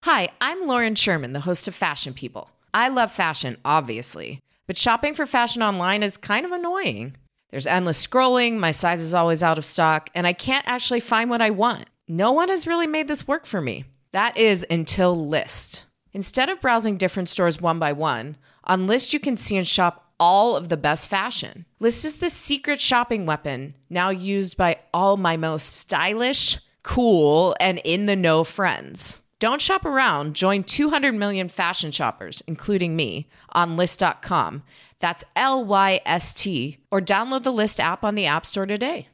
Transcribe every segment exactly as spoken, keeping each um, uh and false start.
Hi, I'm Lauren Sherman, the host of Fashion People. I love fashion, obviously, but shopping for fashion online is kind of annoying. There's endless scrolling, my size is always out of stock, and I can't actually find what I want. No one has really made this work for me. That is until Lyst. Instead of browsing different stores one by one, on Lyst you can see and shop all of the best fashion. Lyst is the secret shopping weapon, now used by all my most stylish, cool, and in-the-know friends. Don't shop around. Join two hundred million fashion shoppers, including me, on Lyst dot com. That's L Y S T. Or download the Lyst app on the App Store today.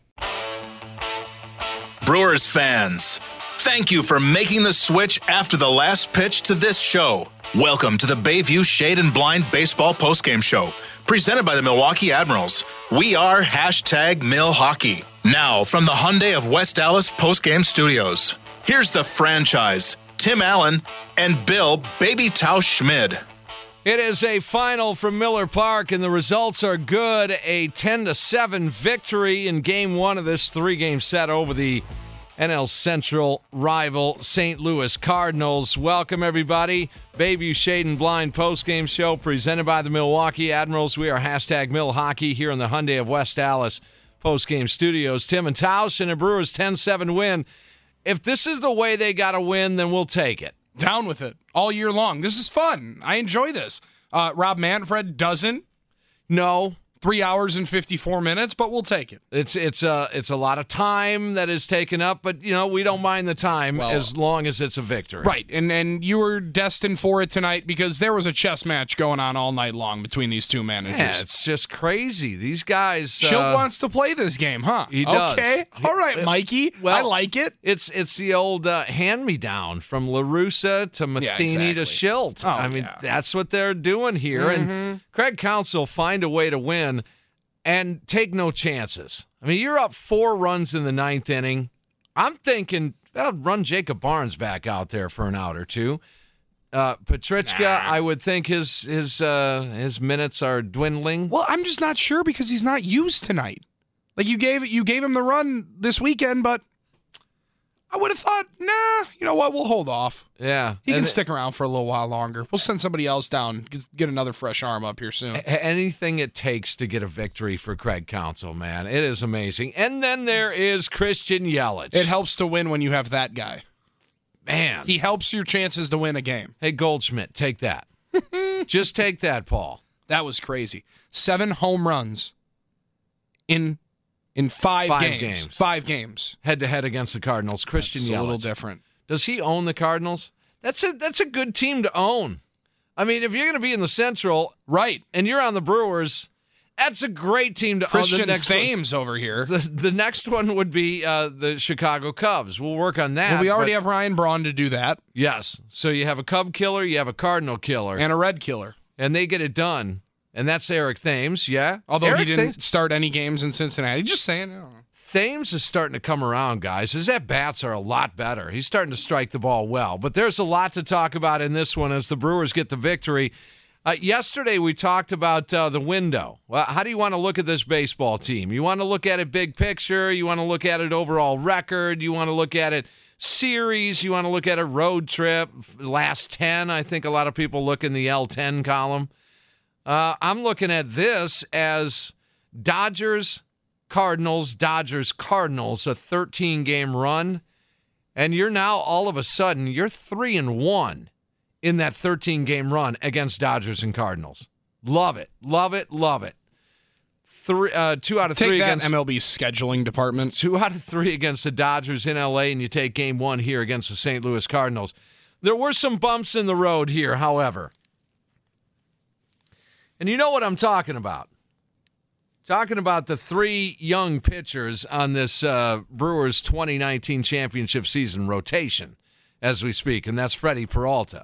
Brewers fans, thank you for making the switch after the last pitch to this show. Welcome to the Bayview Shade and Blind Baseball Postgame Show, presented by the Milwaukee Admirals. We are hashtag Mill Hockey. Now, from the Hyundai of West Dallas Postgame Studios, here's the franchise, Tim Allen and Bill Baby Tau Schmid. It is a final from Miller Park, and the results are good. A ten to seven victory in game one of this three-game set over the N L Central rival Saint Louis Cardinals. Welcome, everybody. Bayview Shade and Blind postgame show presented by the Milwaukee Admirals. We are hashtag Mill Hockey here in the Hyundai of West Dallas postgame studios. Tim and Tausch and a Brewers ten seven win. If this is the way they got to win, then we'll take it. Down with it all year long. This is fun. I enjoy this. Uh, Rob Manfred doesn't. No. Three hours and fifty-four minutes, but we'll take it. It's it's a it's a lot of time that is taken up, but you know we don't mind the time well, as long as it's a victory. Right, and and you were destined for it tonight because there was a chess match going on all night long between these two managers. Yeah, it's just crazy. These guys. Schilt uh, wants to play this game, huh? He does. Okay, all right, Mikey. Well, I like it. It's it's the old uh, hand-me-down from La Russa to Matheny yeah, exactly. to Schilt. Oh, I mean, yeah. that's what they're doing here, Mm-hmm. and Craig Counsell find a way to win. And take no chances. I mean, you're up four runs in the ninth inning. I'm thinking, well, run Jacob Barnes back out there for an out or two. Uh, Petrichka, nah. I would think his his uh, his minutes are dwindling. Well, I'm just not sure because he's not used tonight. Like you gave you gave him the run this weekend, but I would have thought, nah, you know what? We'll hold off. Yeah. He can and stick around for a little while longer. We'll send somebody else down, get another fresh arm up here soon. Anything it takes to get a victory for Craig Counsell, man. It is amazing. And then there is Christian Yelich. It helps to win when you have that guy. Man. He helps your chances to win a game. Hey, Goldschmidt, take that. Just take that, Paul. That was crazy. Seven home runs in in five, five games. games. Five games. Head-to-head against the Cardinals. Christian That's Yelich. a little different. Does he own the Cardinals? That's a that's a good team to own. I mean, if you're going to be in the Central, right, and you're on the Brewers, that's a great team to Christian own. The next Thames over here. The, the next one would be uh, the Chicago Cubs. We'll work on that. Well, we already but, have Ryan Braun to do that. Yes. So you have a Cub killer, you have a Cardinal killer, and a Red killer, and they get it done. And that's Eric Thames, yeah. Although Eric he didn't Thames, start any games in Cincinnati. Just saying. I don't know. Thames is starting to come around, guys. His at-bats are a lot better. He's starting to strike the ball well. But there's a lot to talk about in this one as the Brewers get the victory. Uh, yesterday we talked about uh, the window. Well, how do you want to look at this baseball team? You want to look at it big picture? You want to look at it overall record? You want to look at it series? You want to look at a road trip? Last ten, I think a lot of people look in the L ten column. Uh, I'm looking at this as Dodgers, Cardinals, Dodgers, Cardinals, a thirteen-game run. And you're now, all of a sudden, you're three and one in that thirteen-game run against Dodgers and Cardinals. Love it. Love it. Love it. Three, uh, two out of take three that against M L B scheduling department. Two out of three against the Dodgers in L A, and you take game one here against the Saint Louis Cardinals. There were some bumps in the road here, however. And you know what I'm talking about. Talking about the three young pitchers on this uh, Brewers twenty nineteen championship season rotation as we speak, and that's Freddie Peralta.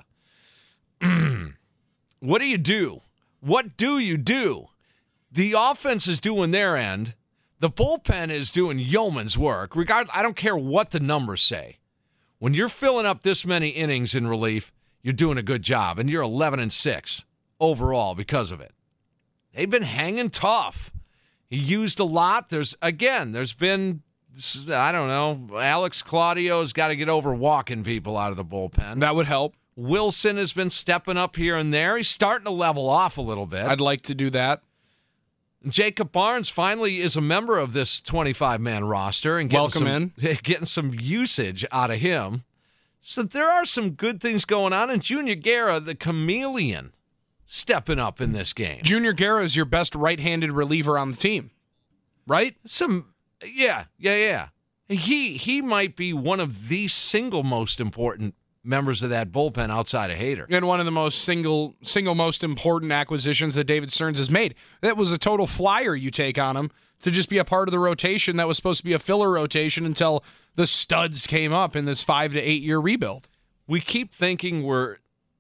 What do you do? What do you do? The offense is doing their end. The bullpen is doing yeoman's work. Regard, I don't care what the numbers say. When you're filling up this many innings in relief, you're doing a good job, and you're eleven and six overall because of it. They've been hanging tough. He used a lot. There's again, there's been I don't know. Alex Claudio's got to get over walking people out of the bullpen. That would help. Wilson has been stepping up here and there. He's starting to level off a little bit. I'd like to do that. Jacob Barnes finally is a member of this twenty-five man roster and getting Welcome some, in. getting some usage out of him. So there are some good things going on. And Junior Guerra, the chameleon, stepping up in this game. Junior Guerra is your best right-handed reliever on the team, right? Some, yeah, yeah, yeah. He he might be one of the single most important members of that bullpen outside of Hader. And one of the most single single most important acquisitions that David Stearns has made. That was a total flyer you take on him to just be a part of the rotation that was supposed to be a filler rotation until the studs came up in this five to eight year rebuild. We keep thinking we're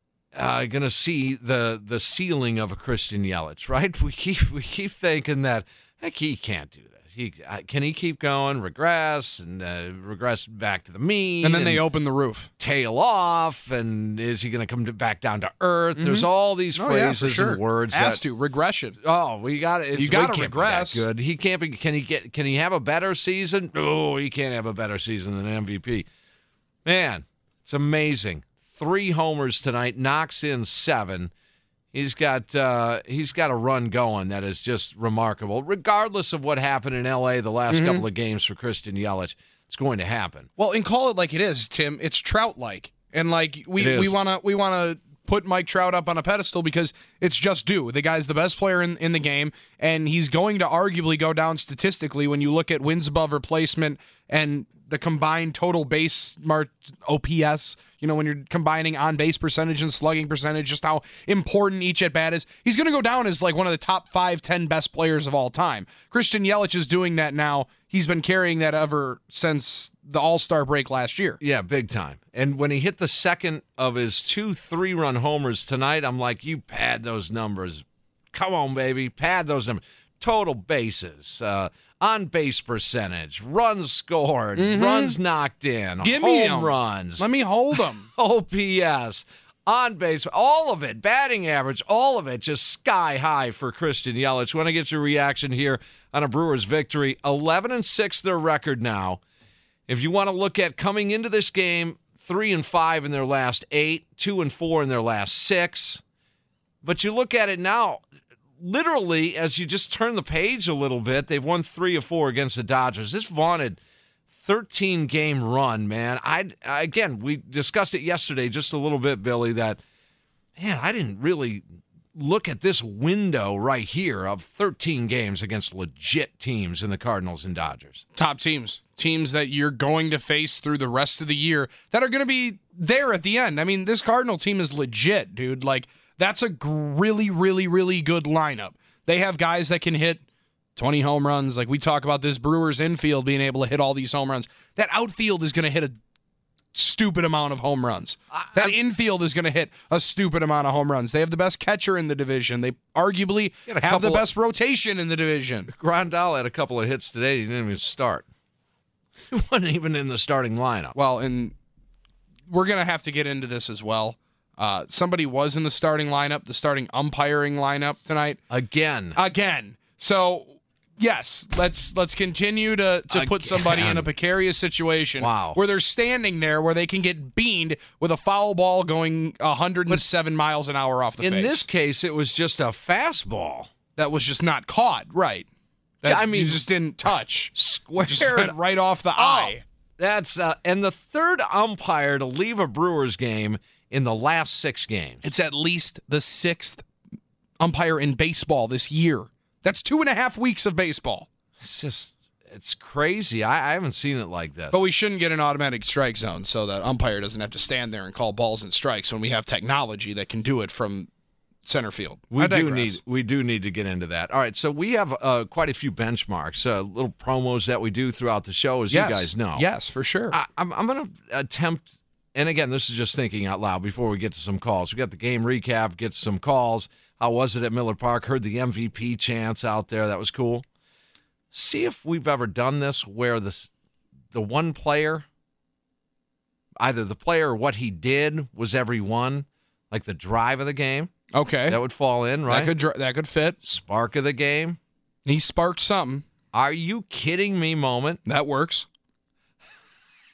uh, going to see the the ceiling of a Christian Yelich, right? We keep we keep thinking that heck, he can't do this. He uh, can he keep going, regress, and uh, regress back to the mean, And then and they open the roof. tail off, and is he going to come to, back down to earth? Mm-hmm. There's all these Oh, yeah, for phrases sure. and words. Has that, to regression. Oh, we got it. You gotta regress. Good. He can't be. Can he get? Can he have a better season? Oh, he can't have a better season than M V P. Man, it's amazing. Three homers tonight. Knocks in seven. He's got uh, he's got a run going that is just remarkable. Regardless of what happened in L A the last Mm-hmm. couple of games for Christian Yelich, it's going to happen. Well, and call it like it is, Tim. It's Trout-like, and like we It is. we want to we want to put Mike Trout up on a pedestal because it's just due. The guy's the best player in, in the game, and he's going to arguably go down statistically when you look at wins above replacement and the combined total base mark O P S. You know, when you're combining on base percentage and slugging percentage, just how important each at bat is. He's going to go down as like one of the top five, ten best players of all time. Christian Yelich is doing that now. He's been carrying that ever since the All-Star break last year. Yeah, big time. And when he hit the second of his two three-run homers tonight, I'm like, you pad those numbers. Come on, baby, pad those numbers. Total bases, uh, on-base percentage, runs scored, Mm-hmm. runs knocked in, Give me home 'em. runs, Let me hold him. O P S, on base, all of it, batting average, all of it, just sky high for Christian Yelich. Want to get your reaction here on a Brewers victory. eleven and six their record now. If you want to look at coming into this game, three and five in their last eight, two and four in their last six. But you look at it now, literally, as you just turn the page a little bit, they've won three or four against the Dodgers. This vaunted thirteen-game run, man. I again, we discussed it yesterday just a little bit, Billy, that, man, I didn't really look at this window right here of thirteen games against legit teams in the Cardinals and Dodgers. Top teams. Teams that you're going to face through the rest of the year that are going to be there at the end. I mean, this Cardinal team is legit, dude. Like, that's a gr- really, really, really good lineup. They have guys that can hit twenty home runs. Like we talk about this Brewers infield being able to hit all these home runs. That outfield is going to hit a stupid amount of home runs. That infield is going to hit a stupid amount of home runs. They have the best catcher in the division. They arguably Got a have the couple of- best rotation in the division. Grandal had a couple of hits today. He didn't even start. He wasn't even in the starting lineup. Well, and we're going to have to get into this as well. Uh, somebody was in the starting lineup, the starting umpiring lineup tonight. Again. Again. So, yes, let's let's continue to, to put somebody in a Again. precarious situation Wow. where they're standing there where they can get beamed with a foul ball going one hundred seven miles an hour off the In face. this case, it was just a fastball. That was just not caught, right. That I mean- you just didn't touch. Square Just went right off the Oh, eye. That's uh, and the third umpire to leave a Brewers game in the last six games. It's at least the sixth umpire in baseball this year. That's two and a half weeks of baseball. It's just it's crazy. I, I haven't seen it like this. But we shouldn't get an automatic strike zone so that umpire doesn't have to stand there and call balls and strikes when we have technology that can do it from center field. We I do digress. need we do need to get into that. All right, so we have uh, quite a few benchmarks, uh, little promos that we do throughout the show, as Yes. you guys know. Yes, for sure. I, I'm, I'm going to attempt, and again, this is just thinking out loud before we get to some calls. We got the game recap, get to some calls. How was it at Miller Park? Heard the M V P chants out there. That was cool. See if we've ever done this where this, the one player, either the player or what he did was every one, like the drive of the game. Okay. That would fall in, right? That could dr- that could fit. Spark of the game. He sparked something. Are you kidding me moment? That works.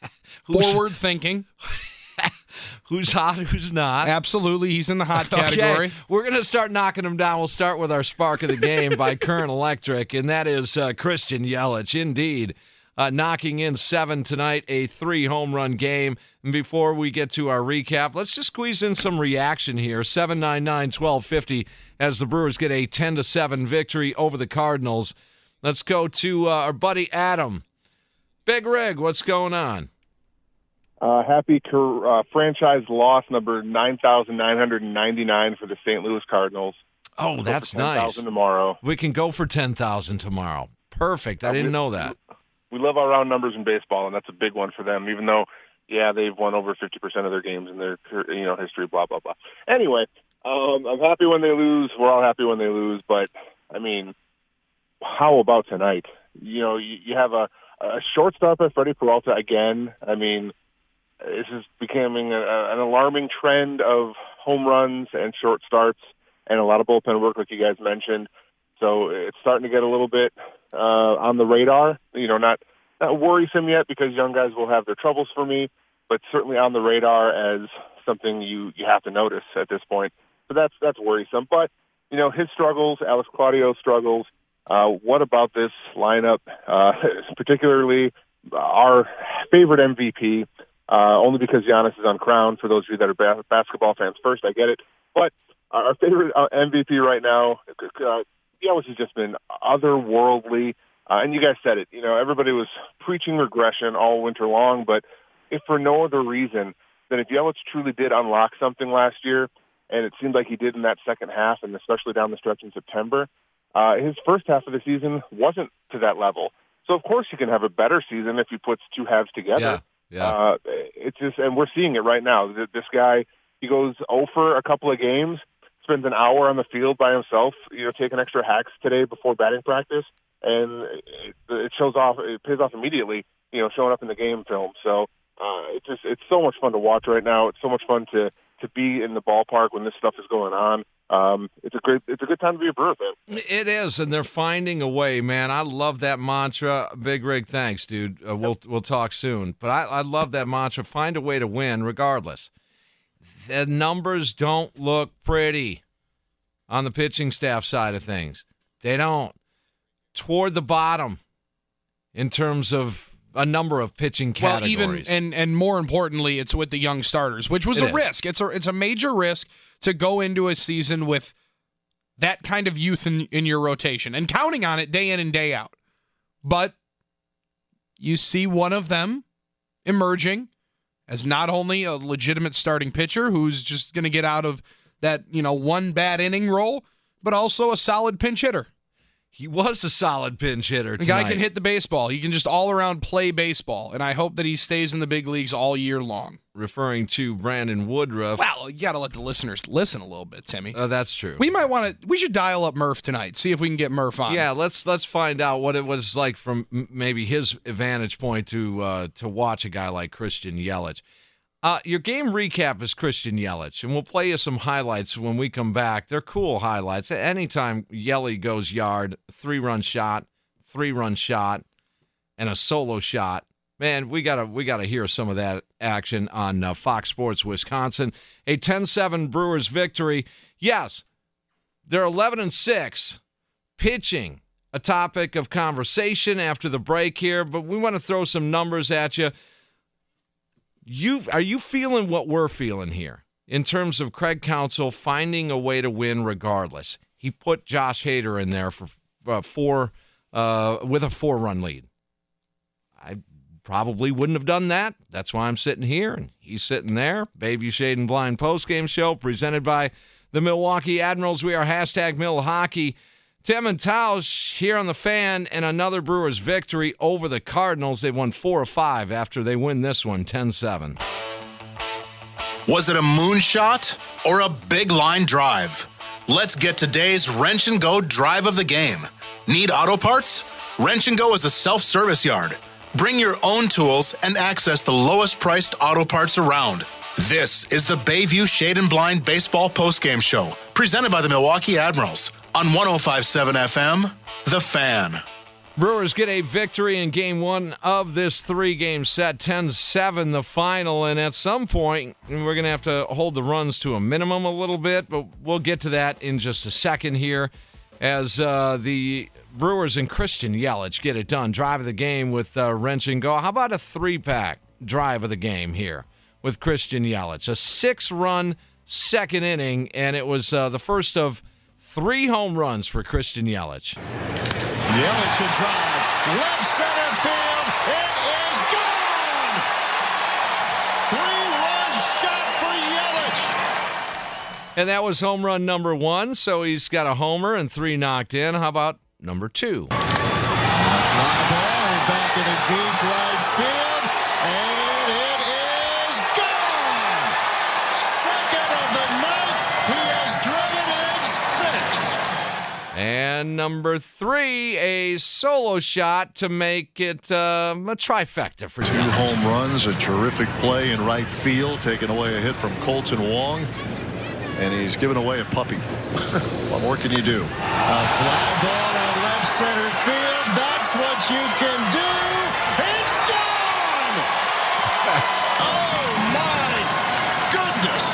Forward thinking. Who's hot, who's not. Absolutely, he's in the hot category. Okay. We're going to start knocking them down. We'll start with our spark of the game by Current Electric, and that is uh, Christian Yelich. Indeed, uh, knocking in seven tonight, a three-home run game. And before we get to our recap, let's just squeeze in some reaction here. seven nine nine, twelve fifty as the Brewers get a ten to seven victory over the Cardinals. Let's go to uh, our buddy Adam. Big Rig, what's going on? Uh, happy uh, franchise loss number nine thousand nine hundred ninety-nine for the Saint Louis Cardinals. Oh, We'll that's ten nice. Tomorrow. We can go for ten thousand tomorrow. Perfect. I Uh, didn't we- know that. We love our round numbers in baseball, and that's a big one for them, even though, yeah, they've won over fifty percent of their games in their you know history, blah, blah, blah. Anyway, um, I'm happy when they lose. We're all happy when they lose. But, I mean, how about tonight? You know, you, you have a, a shortstop at Freddie Peralta again. I mean, this is becoming a, an alarming trend of home runs and short starts and a lot of bullpen work, like you guys mentioned. So it's starting to get a little bit uh, on the radar. You know, not not worrisome yet because young guys will have their troubles for me, but certainly on the radar as something you, you have to notice at this point. So that's that's worrisome. But, you know, his struggles, Alex Claudio's struggles, uh, what about this lineup, uh, particularly our favorite M V P, Uh, only because Giannis is uncrowned. For those of you that are ba- basketball fans first, I get it. But our favorite uh, M V P right now, uh, Giannis has just been otherworldly. Uh, and you guys said it. You know, everybody was preaching regression all winter long. But if for no other reason than if Yelich truly did unlock something last year, and it seemed like he did in that second half, and especially down the stretch in September, uh, his first half of the season wasn't to that level. So, of course, he can have a better season if he puts two halves together. Yeah. Yeah. Uh, it's just, and we're seeing it right now. This guy, he goes oh for a couple of games, spends an hour on the field by himself, you know, taking extra hacks today before batting practice, and it, it shows off, it pays off immediately, you know, showing up in the game film. So uh, it's just, it's so much fun to watch right now. It's so much fun to, to be in the ballpark when this stuff is going on. Um, it's a great, it's a good time to be a Brewer fan. It is, and they're finding a way, man. I love that mantra. Big Rig, thanks, dude. Uh, we'll we'll talk soon. But I, I love that mantra. Find a way to win, regardless. The numbers don't look pretty on the pitching staff side of things. They don't. Toward the bottom in terms of a number of pitching categories. Well, even and and more importantly, it's with the young starters, which was It a is. risk. It's a it's a major risk to go into a season with that kind of youth in in your rotation and counting on it day in and day out. But you see one of them emerging as not only a legitimate starting pitcher who's just going to get out of that, you know, one bad inning role, but also a solid pinch hitter. He was a solid pinch hitter The tonight. guy can hit the baseball. He can just all-around play baseball, and I hope that he stays in the big leagues all year long. Referring to Brandon Woodruff. Well, you got to let the listeners listen a little bit, Timmy. Uh, that's true. We might want to. We should dial up Murph tonight. See if we can get Murph on. Yeah, let's let's find out what it was like from m- maybe his vantage point to uh, to watch a guy like Christian Yelich. Uh, your game recap is Christian Yelich, and we'll play you some highlights when we come back. They're cool highlights. Anytime Yelly goes yard, three-run shot, three-run shot, and a solo shot. Man, we gotta we gotta hear some of that action on uh, Fox Sports Wisconsin. A ten seven Brewers victory. Yes, they're eleven and six. Pitching, a topic of conversation after the break here, but we want to throw some numbers at you. You are you feeling what we're feeling here in terms of Craig Counsell finding a way to win regardless? He put Josh Hader in there for uh, four uh, with a four-run lead. I probably wouldn't have done that. That's why I'm sitting here and he's sitting there. Bayview Shade and Blind postgame show presented by the Milwaukee Admirals. We are hashtag Mill Hockey. Tim and Tausch here on the Fan, and another Brewers victory over the Cardinals. They won four of five after they win this one ten seven. Was it a moonshot or a big line drive? Let's get today's Wrench and Go drive of the game. Need auto parts? Wrench and Go is a self-service yard. Bring your own tools and access the lowest priced auto parts around. This is the Bayview Shade and Blind Baseball Postgame Show, presented by the Milwaukee Admirals on one oh five point seven F M, The Fan. Brewers get a victory in game one of this three-game set, ten seven the final, and at some point we're going to have to hold the runs to a minimum a little bit, but we'll get to that in just a second here as uh, the Brewers and Christian Yelich get it done. Drive of the game with uh, Wrench and Go. How about a three-pack drive of the game here with Christian Yelich? A six-run second inning, and it was uh, the first of three home runs for Christian Yelich. Yelich a drive, left center field, it is gone! Three-run shot for Yelich. And that was home run number one, so he's got a homer and three knocked in. How about number two? Fly ball back in a deep right field, and it is gone! Second of the night, he has driven in six. And number three, a solo shot to make it uh, a trifecta for Two Yelich. home runs, a terrific play in right field, taking away a hit from Colton Wong, and he's given away a puppy. What more can you do? A fly ball on left center field, that's what you can do. It's gone! Oh my goodness!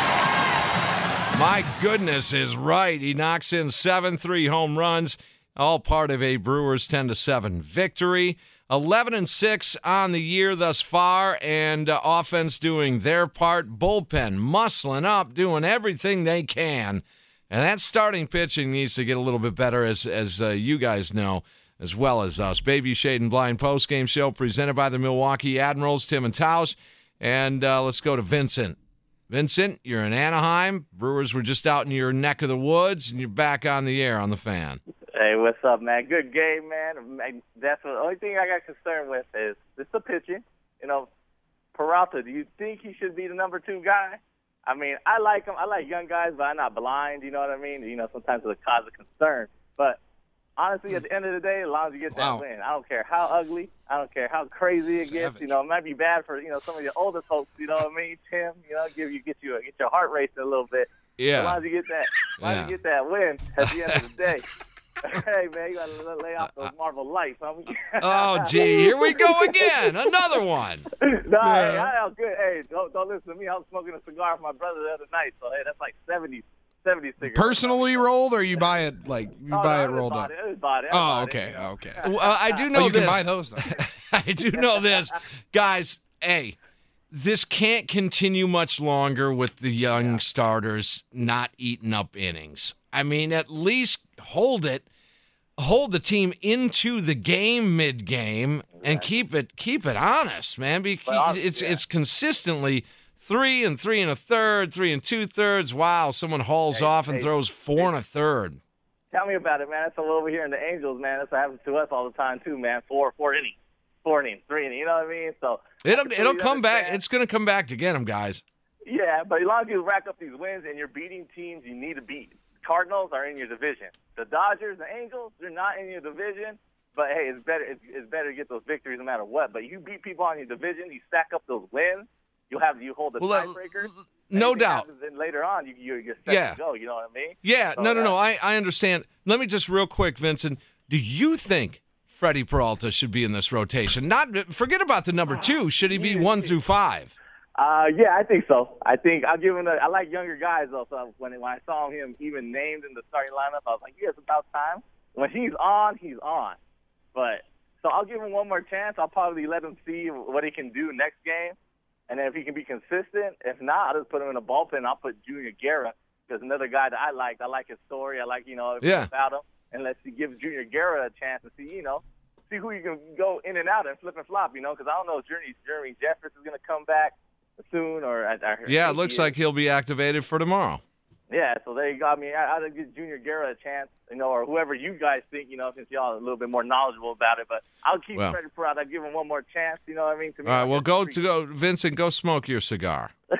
My goodness is right. He knocks in seven, three home runs, all part of a Brewers ten to seven victory. eleven and six on the year thus far, and uh, offense doing their part. Bullpen muscling up, doing everything they can. And that starting pitching needs to get a little bit better, as as uh, you guys know, as well as us. Bayview Shade and Blind postgame show presented by the Milwaukee Admirals, Tim and Tausch. And uh, let's go to Vincent. Vincent, you're in Anaheim. Brewers were just out in your neck of the woods, and you're back on the air on the Fan. Hey, what's up, man? Good game, man. That's the only thing I got concerned with is it's the pitching. You know, Peralta, do you think he should be the number two guy? I mean, I like him. I like young guys, but I'm not blind. You know what I mean? You know, sometimes it's a cause of concern. But honestly, at the end of the day, as long as you get Wow. that win, I don't care how ugly, I don't care how crazy it Savage. gets. You know, it might be bad for you know some of the older folks. You know what I mean? Tim, you know, give you get you get your heart racing a little bit. Yeah. As long as you get that, as long as Yeah. you get that win at the end of the day. Hey, man, you got to lay off those Marvel lights, homie. Oh, gee, here we go again. Another one. no, hey, I, I'm good. Hey, don't, don't listen to me. I was smoking a cigar with my brother the other night, so, hey, that's like seventy, seventy cigarettes. Personally rolled, or you buy it like you Oh, buy no, it I rolled bought up? It. I just bought it. I Oh, bought okay, it, you know. okay. Well, I do know Oh, you this. can buy those though. I do know this. Guys, hey, this can't continue much longer with the young starters not eating up innings. I mean, at least hold it. Hold the team into the game mid-game and keep it keep it honest, man. Because Well, it's yeah. it's consistently three and three and a third, three and two thirds. Wow, someone hauls Hey, off and hey, throws four and a third. Tell me about it, man. That's all over here in the Angels, man. That's what happens to us all the time, too, man. Four, four innings. Four innings, three innings, you know what I mean? So I It'll completely it'll come back. understand. It's going to come back to get them, guys. Yeah, but as long as you rack up these wins and you're beating teams you need to beat. Cardinals are in your division. The Dodgers, the Angels, they're not in your division. But hey, it's better. It's, it's better to get those victories no matter what. But you beat people on your division, you stack up those wins. You have you hold the Well, uh, tiebreakers. no Anything doubt. happens, Then later on, you you you're set Yeah. to go. You know what I mean? Yeah, So, no, no, no. uh, I, I understand. Let me just real quick, Vincent. Do you think Freddie Peralta should be in this rotation? Not forget about the number two. Should he be one through five? Uh, yeah, I think so. I think I'll give him. A, I like younger guys though. So when when I saw him even named in the starting lineup, I was like, yeah, it's about time. When he's on, he's on. But so I'll give him one more chance. I'll probably let him see what he can do next game, and then if he can be consistent. If not, I'll just put him in a bullpen. I'll put Junior Guerra because another guy that I like. I like his story. I like you know everything Yeah. about him. And let's see, give Junior Guerra a chance to see you know. See who you can go in and out and flip and flop, you know, because I don't know if Jeremy, Jeremy Jeffress is going to come back soon or I, I heard Yeah, it he looks is. like he'll be activated for tomorrow. Yeah, so there you go. I mean, I, I'd give Junior Guerra a chance, you know, or whoever you guys think, you know, since y'all are a little bit more knowledgeable about it. But I'll keep Well. Freddie Peralta. I'll give him one more chance, you know what I mean? To me, All right, I well, guess go it's to go, Vincent. Go smoke your cigar. pretty-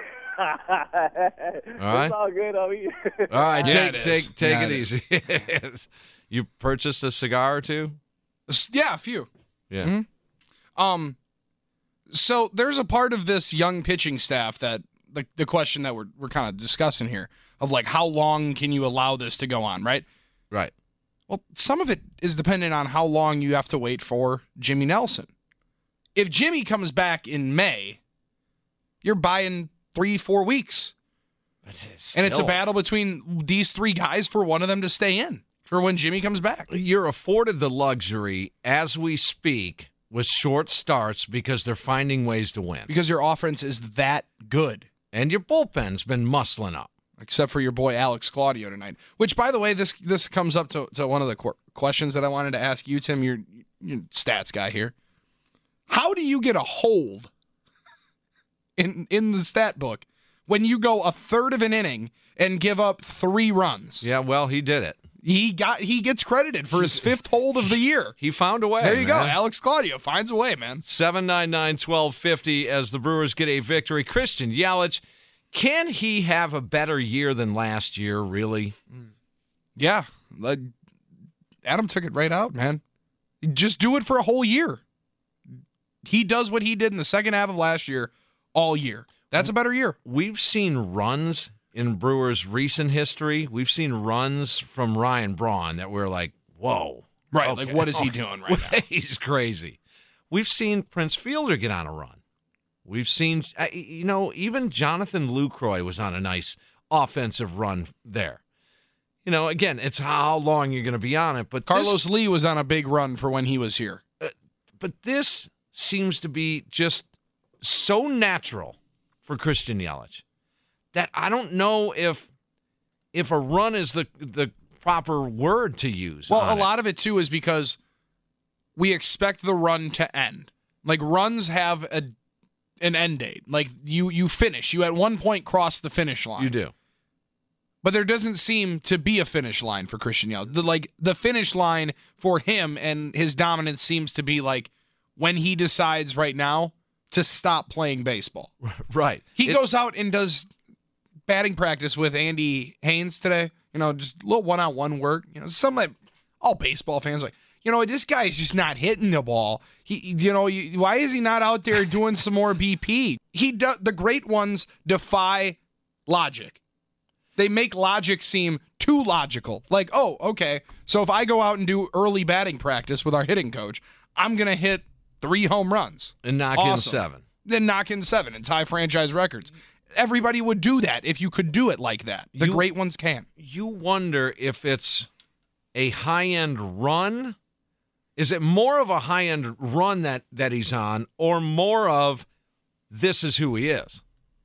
right. It's all good, homie. All right, Yeah, take it take is. take Yeah, it it easy. Yes. You purchased a cigar or two? Yeah, a few. Yeah. Mhm. Um, so there's a part of this young pitching staff that the the question that we're we're kind of discussing here of like how long can you allow this to go on, right? Right. Well, some of it is dependent on how long you have to wait for Jimmy Nelson. If Jimmy comes back in May, you're buying three, four weeks. Still, and it's a battle between these three guys for one of them to stay in for when Jimmy comes back. You're afforded the luxury, as we speak, with short starts because they're finding ways to win. Because your offense is that good. And your bullpen's been muscling up. Except for your boy Alex Claudio tonight. Which, by the way, this this comes up to, to one of the qu- questions that I wanted to ask you, Tim. You're, you're stats guy here. How do you get a hold in in the stat book when you go a third of an inning and give up three runs? Yeah, well, he did it. He got he gets credited for his fifth hold of the year. He found a way. There you man. go. Alex Claudio finds a way, man. seven nine nine, one two five zero as the Brewers get a victory. Christian Yelich, can he have a better year than last year, really? Yeah. Adam took it right out, man. Just do it for a whole year. He does what he did in the second half of last year all year. That's a better year. We've seen runs in Brewers' recent history. We've seen runs from Ryan Braun that we're like, whoa. Right, okay. like what is he doing right now? He's crazy. We've seen Prince Fielder get on a run. We've seen, you know, even Jonathan Lucroy was on a nice offensive run there. You know, again, it's how long you're going to be on it. But Carlos this, Lee was on a big run for when he was here. Uh, but this seems to be just so natural for Christian Yelich that I don't know if if a run is the the proper word to use. Well, a it. lot of it, too, is because we expect the run to end. Like, runs have a an end date. Like, you you finish. You at one point cross the finish line. You do. But there doesn't seem to be a finish line for Christian Yelich. The, like, the finish line for him and his dominance seems to be, like, when he decides right now to stop playing baseball. Right. He it, goes out and does batting practice with Andy Haynes today. You know, just a little one-on-one work. You know, some like all baseball fans are like, you know, this guy's just not hitting the ball. He, you know, you, why is he not out there doing some more B P? He do, the great ones defy logic. They make logic seem too logical. Like, oh, okay, so if I go out and do early batting practice with our hitting coach, I'm gonna hit three home runs and knock awesome. in seven. Then knock in seven and tie franchise records. Everybody would do that if you could do it like that. The you, great ones can. You wonder if it's a high-end run. Is it more of a high-end run that, that he's on, or more of this is who he is?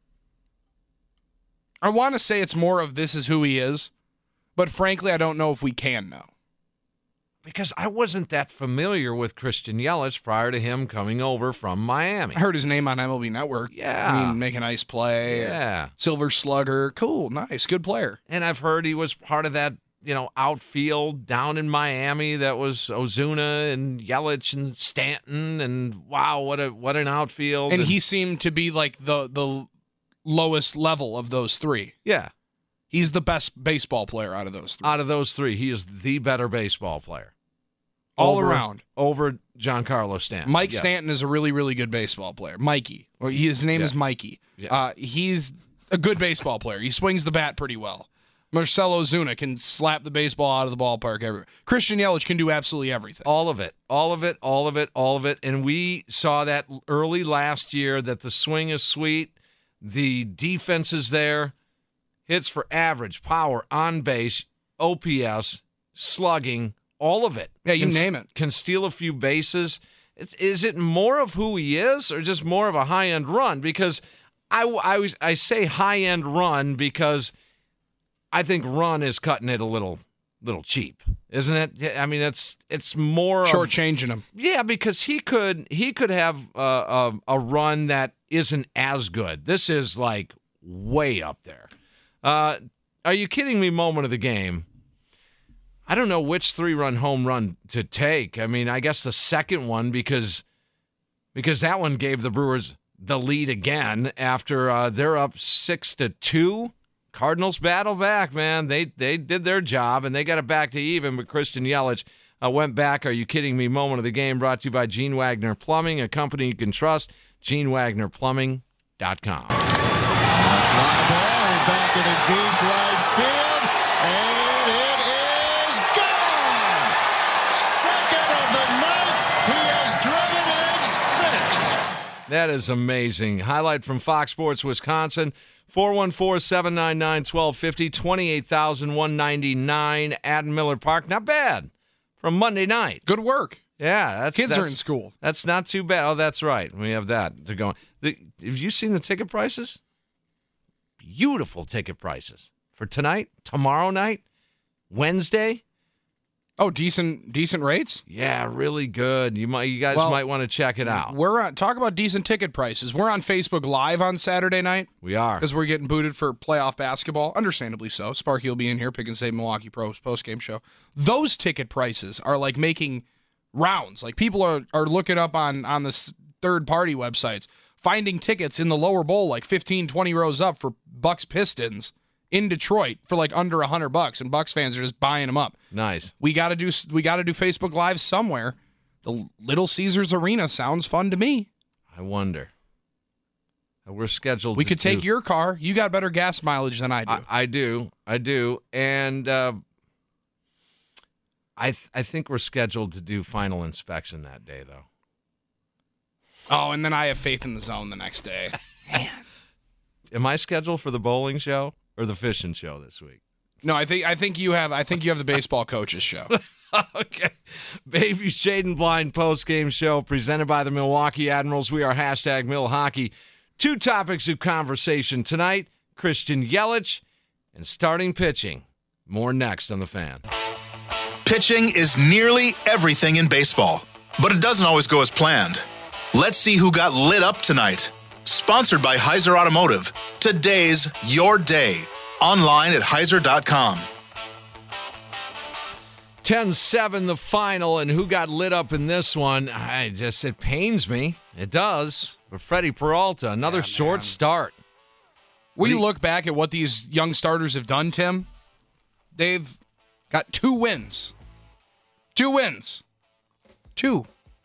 I want to say it's more of this is who he is, but frankly, I don't know if we can know. Because I wasn't that familiar with Christian Yelich prior to him coming over from Miami. I heard his name on M L B Network. Yeah. I mean, make a nice play. Yeah. Silver Slugger. Cool. Nice. Good player. And I've heard he was part of that, you know, outfield down in Miami that was Ozuna and Yelich and Stanton. And wow, what a what an outfield. And, and he seemed to be like the the lowest level of those three. Yeah. He's the best baseball player out of those three. Out of those three, he is the better baseball player. All over, around. Over Giancarlo Stanton. Mike yes. Stanton is a really, really good baseball player. Mikey. Or his name yeah. is Mikey. Yeah. Uh, he's a good baseball player. He swings the bat pretty well. Marcell Ozuna can slap the baseball out of the ballpark everywhere. Christian Yelich can do absolutely everything. All of it. All of it. All of it. All of it. And we saw that early last year that the swing is sweet. The defense is there. Hits for average, power, on base, O P S, slugging, all of it. Yeah, you can, name it. Can steal a few bases. It's, is it more of who he is or just more of a high-end run? Because I, I, was, I say high-end run because I think run is cutting it a little little cheap, isn't it? I mean, it's it's more shortchanging him. Yeah, because he could he could have a, a, a run that isn't as good. This is like way up there. Uh, are you kidding me? Moment of the game. I don't know which three-run home run to take. I mean, I guess the second one because because that one gave the Brewers the lead again after uh, they're up six to two. Cardinals battle back, man. They they did their job and they got it back to even. But Christian Yelich uh, went back. Are you kidding me? Moment of the game brought to you by Gene Wagner Plumbing, a company you can trust. Gene Wagner Plumbing dot com. Fly ball back in a deep right field, and it is gone! That is amazing. Highlight from Fox Sports Wisconsin. four one four, seven nine nine, one two five zero, twenty-eight thousand one hundred ninety-nine at Miller Park. Not bad from Monday night. Good work. Yeah, that's Kids that's, are in school. That's not too bad. Oh, that's right. We have that to go. The, have you seen the ticket prices? Beautiful ticket prices for tonight, tomorrow night, Wednesday. Oh, decent, decent rates. Yeah, really good. You might, you guys Well, might want to check it out. We're on talk about decent ticket prices. We're on Facebook Live on Saturday night We are. because we're getting booted for playoff basketball. Understandably so. Sparky will be in here, Pick and Save Milwaukee Pros post game show. Those ticket prices are like making rounds. Like people are are looking up on on the third party websites, finding tickets in the lower bowl, like fifteen, twenty rows up for Bucks Pistons in Detroit for like under a hundred bucks, and Bucks fans are just buying them up. Nice. We got to do we got to do Facebook Live somewhere. The Little Caesars Arena sounds fun to me. I wonder. We're scheduled. We to could take do, your car. You got better gas mileage than I do. I, I do. I do. And uh, I th- I think we're scheduled to do final inspection that day, though. Oh, and then I have faith in the zone the next day. Am I scheduled for the bowling show or the fishing show this week? No, I think I think you have I think you have the baseball coaches show. Okay. Bayview Shade and Blind post-game show presented by the Milwaukee Admirals. We are hashtag Mill Hockey. Two topics of conversation tonight, Christian Yelich and starting pitching. More next on The Fan. Pitching is nearly everything in baseball, but it doesn't always go as planned. Let's see who got lit up tonight. Sponsored by Heiser Automotive. Today's your day. Online at heiser dot com. ten seven the final, and who got lit up in this one? I just, it pains me. It does. But Freddie Peralta, another Yeah, short man. start. We What do you- look back at what these young starters have done, Tim. They've got two wins. Two wins. Two.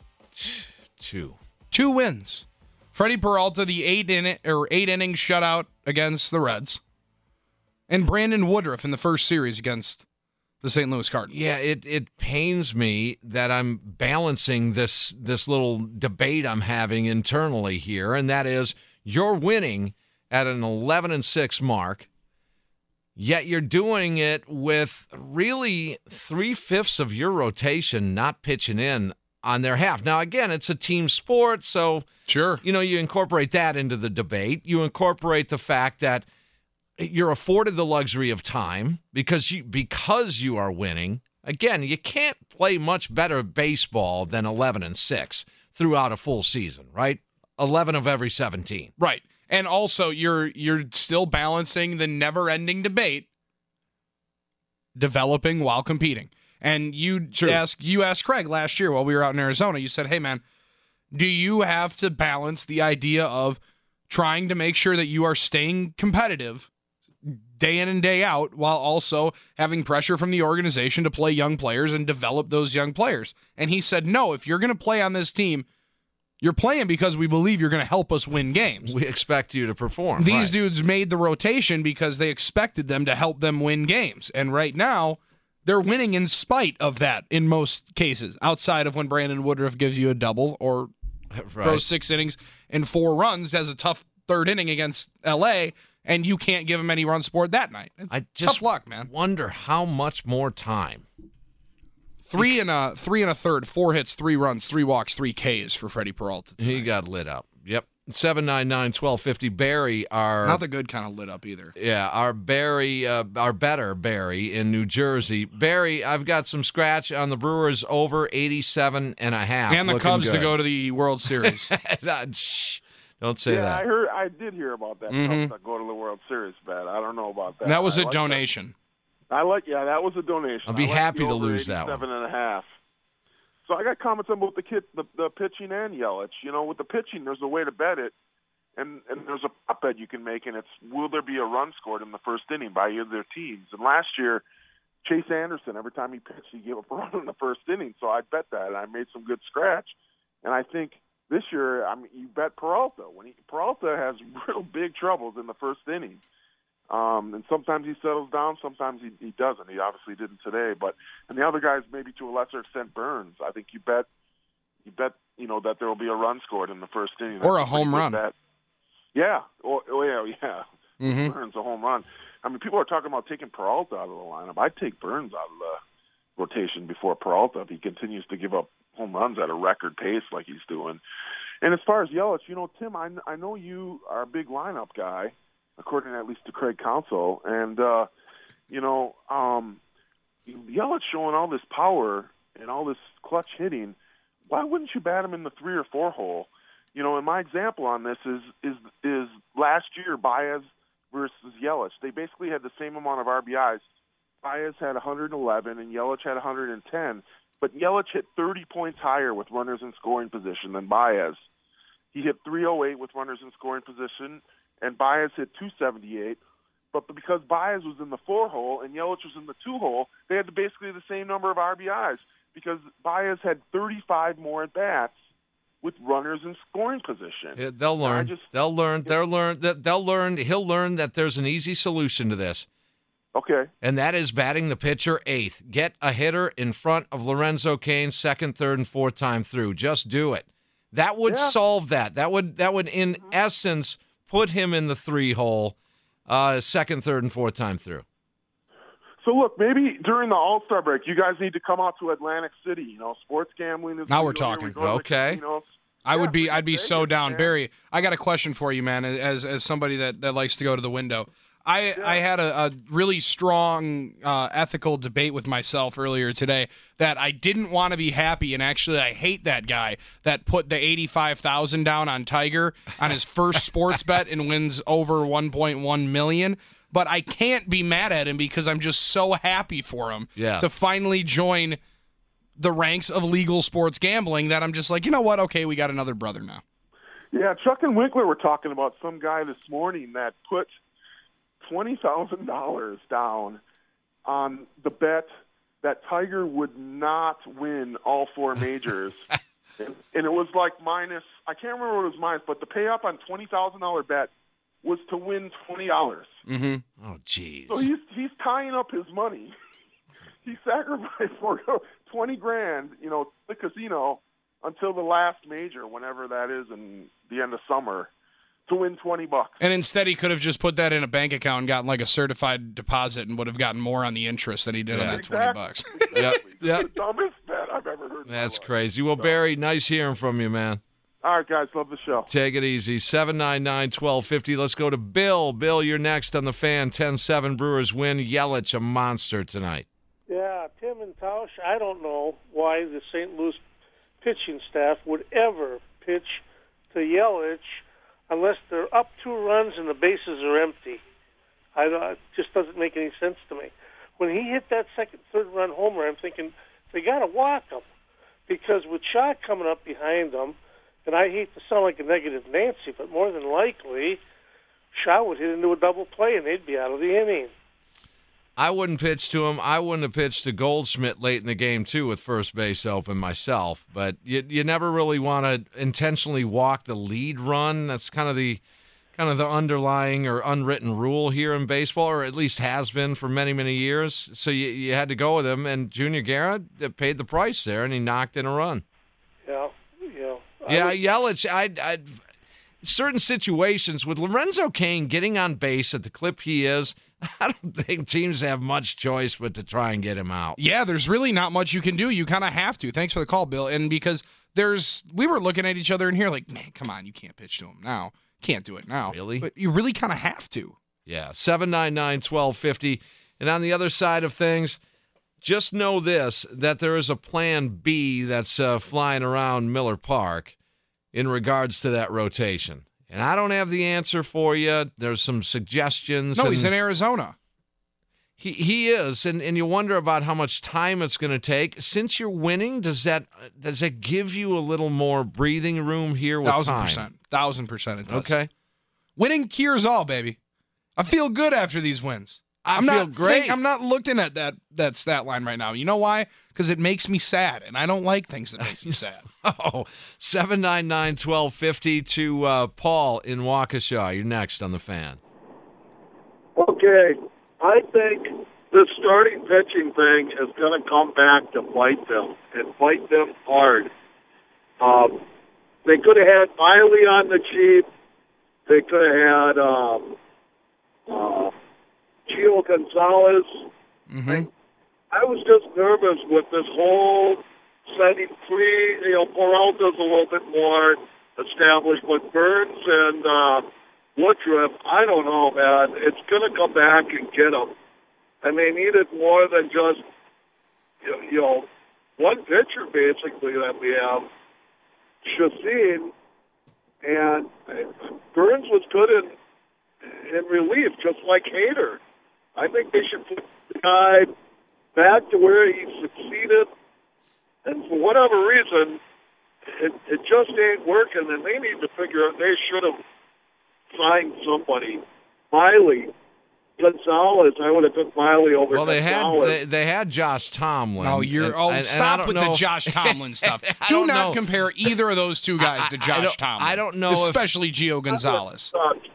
Two. Two wins. Freddie Peralta, the eight in or eight inning shutout against the Reds, and Brandon Woodruff in the first series against the Saint Louis Cardinals. Yeah, it, it pains me that I'm balancing this this little debate I'm having internally here, and that is you're winning at an eleven and six mark, yet you're doing it with really three-fifths of your rotation not pitching in on their half. Now, again, it's a team sport, so Sure. you know, you incorporate that into the debate. You incorporate the fact that you're afforded the luxury of time because you because you are winning. Again, you can't play much better baseball than eleven and six throughout a full season, right? eleven of every seventeen. Right. And also you're you're still balancing the never-ending debate developing while competing. And you True. asked you asked Craig last year while we were out in Arizona, you said, "Hey man, do you have to balance the idea of trying to make sure that you are staying competitive day in and day out while also having pressure from the organization to play young players and develop those young players?" And he said, "No, if you're going to play on this team, you're playing because we believe you're going to help us win games." We expect you to perform. These right. dudes made the rotation because they expected them to help them win games. And right now, they're winning in spite of that in most cases, outside of when Brandon Woodruff gives you a double or right. throws six innings and four runs, has a tough third inning against L A, and you can't give him any run support that night. I just Tough luck, man. wonder how much more time. Three and a three and a third, four hits, three runs, three walks, three Ks for Freddie Peralta. He tonight. got lit up. Yep. seven nine nine, one two five zero. Barry, our Not the good kind of lit up either. Yeah, our Barry, uh, our better Barry in New Jersey. Barry, I've got some scratch on the Brewers over eighty-seven and a half. And the Looking Cubs to good. go to the World Series. Shh, don't say yeah, that. I heard. I did hear about that. Mhm. Cubs that go to the World Series, bet. I don't know about that. That was I a like donation. That. I like. Yeah, that was a donation. I'll be I like happy the to over lose that one. eighty-seven and a half. So I got comments about the kid, the, the pitching and Yelich. You know, with the pitching, there's a way to bet it, and and there's a prop bet you can make, and it's will there be a run scored in the first inning by either of their teams? And last year, Chase Anderson, every time he pitched, he gave up a run in the first inning. So I bet that, and I made some good scratch. And I think this year, I mean, you bet Peralta. When he, Peralta has real big troubles in the first inning. Um, and sometimes he settles down, sometimes he, he doesn't. He obviously didn't today. But and the other guys, maybe to a lesser extent, Burns. I think you bet you bet you know, that there will be a run scored in the first inning. Or That's a home pretty good run. bet. Yeah. Or, oh, yeah, yeah. Mm-hmm. Burns a home run. I mean, people are talking about taking Peralta out of the lineup. I'd take Burns out of the rotation before Peralta if he continues to give up home runs at a record pace like he's doing. And as far as Yelich, you know, Tim, I, I know you are a big lineup guy, according at least to Craig Counsell. And, uh, you know, um, Yelich showing all this power and all this clutch hitting. Why wouldn't you bat him in the three or four hole? You know, and my example on this is is is last year, Baez versus Yelich. They basically had the same amount of R B Is. Baez had one hundred eleven and Yelich had one hundred ten. But Yelich hit thirty points higher with runners in scoring position than Baez. He hit three oh eight with runners in scoring position, and Baez hit two seventy-eight. But because Baez was in the four hole and Yelich was in the two hole, they had basically the same number of R B Is because Baez had thirty-five more at bats with runners in scoring position. Yeah, they'll learn. Just, they'll learn. They'll learn. They'll learn. He'll learn that there's an easy solution to this. Okay. And that is batting the pitcher eighth. Get a hitter in front of Lorenzo Cain second, third, and fourth time through. Just do it. That would Yeah. solve that. That would that would in mm-hmm. essence put him in the three hole, uh, second, third, and fourth time through. So look, maybe during the All-Star break, you guys need to come out to Atlantic City. You know, sports gambling is now we're legal. talking. We go okay. To the I yeah, would be I'd be so down. man. Barry, I got a question for you, man, as as somebody that, that likes to go to the window. I, Yeah. I had a, a really strong uh, ethical debate with myself earlier today that I didn't want to be happy, and actually I hate that guy that put the eighty-five thousand dollars down on Tiger on his first sports bet and wins over one point one million dollars. But I can't be mad at him because I'm just so happy for him Yeah. to finally join the ranks of legal sports gambling that I'm just like, you know what? Okay, we got another brother now. Yeah, Chuck and Winkler were talking about some guy this morning that put twenty thousand dollars down on the bet that Tiger would not win all four majors. and, and it was like minus, I can't remember what it was minus, but the payoff on twenty thousand dollars bet was to win twenty dollars. Mm-hmm. Oh, jeez. So he's he's tying up his money. He sacrificed for twenty grand, you know, the casino until the last major, whenever that is, in the end of summer, to win twenty bucks. And instead, he could have just put that in a bank account and gotten like a certified deposit and would have gotten more on the interest than he did Yeah. on that Exactly. twenty bucks. Yep. Yep. The dumbest bet I've ever heard. in my That's life. crazy. Well, Barry, nice hearing from you, man. All right, guys, love the show. Take it easy. seven nine nine, one two five zero. Let's go to Bill. Bill, you're next on the Fan. ten seven Brewers win. Yelich, a monster tonight. Yeah, Tim and Tausch, I don't know why the Saint Louis pitching staff would ever pitch to Yelich unless they're up two runs and the bases are empty. I don't, it just doesn't make any sense to me. When he hit that second, third run homer, I'm thinking they got to walk him because with Shaw coming up behind him, and I hate to sound like a negative Nancy, but more than likely, Shaw would hit into a double play and they'd be out of the inning. I wouldn't pitch to him. I wouldn't have pitched to Goldschmidt late in the game, too, with first base open myself. But you you never really want to intentionally walk the lead run. That's kind of the kind of the underlying or unwritten rule here in baseball, or at least has been for many, many years. So you, you had to go with him, and Junior Guerra paid the price there, and he knocked in a run. Yeah, yeah. Yeah, would, Yelich, I'd, I'd, certain situations, with Lorenzo Cain getting on base at the clip he is, I don't think teams have much choice but to try and get him out. Yeah, there's really not much you can do. You kind of have to. Thanks for the call, Bill. And because there's, we were looking at each other in here like, man, come on, you can't pitch to him now. Can't do it now. Really? But you really kind of have to. Yeah, seven nine nine, one two five zero. And on the other side of things, just know this, that there is a plan B that's uh, flying around Miller Park in regards to that rotation. And I don't have the answer for you. There's some suggestions. No, and he's in Arizona. He he is, and, and you wonder about how much time it's going to take. Since you're winning, does that does that give you a little more breathing room here with Thousand time? percent. Thousand percent it does. Okay. Winning cures all, baby. I feel good after these wins. I I'm feel not great. think- I'm not looking at that that stat line right now. You know why? Because it makes me sad, and I don't like things that make me sad. Oh, seven nine nine, one two five zero to uh, Paul in Waukesha. You're next on the Fan. Okay, I think the starting pitching thing is going to come back to bite them and bite them hard. Um, they could have had Miley on the cheap. They could have had um, uh, Gio Gonzalez. Mm-hmm. I was just nervous with this whole setting three. You know, Peralta's a little bit more established, but Burns and uh, Woodruff, I don't know, man. It's going to come back and get them. And they needed more than just, you know, one pitcher basically that we have, Chacin, and Burns was good in in relief, just like Hader. I think they should put the guy back to where he succeeded, and for whatever reason, it, it just ain't working, and they need to figure out, they should have signed somebody. Miley, Gonzalez, I would have took Miley over Well, they Gonzalez. had they, they had Josh Tomlin. No, you're. and- Oh, and- and I stop don't with know- the Josh Tomlin stuff. I Do don't not know. compare either of those two guys I- to I Josh don't- Tomlin. I don't know if- especially Gio Gonzalez. Sucks.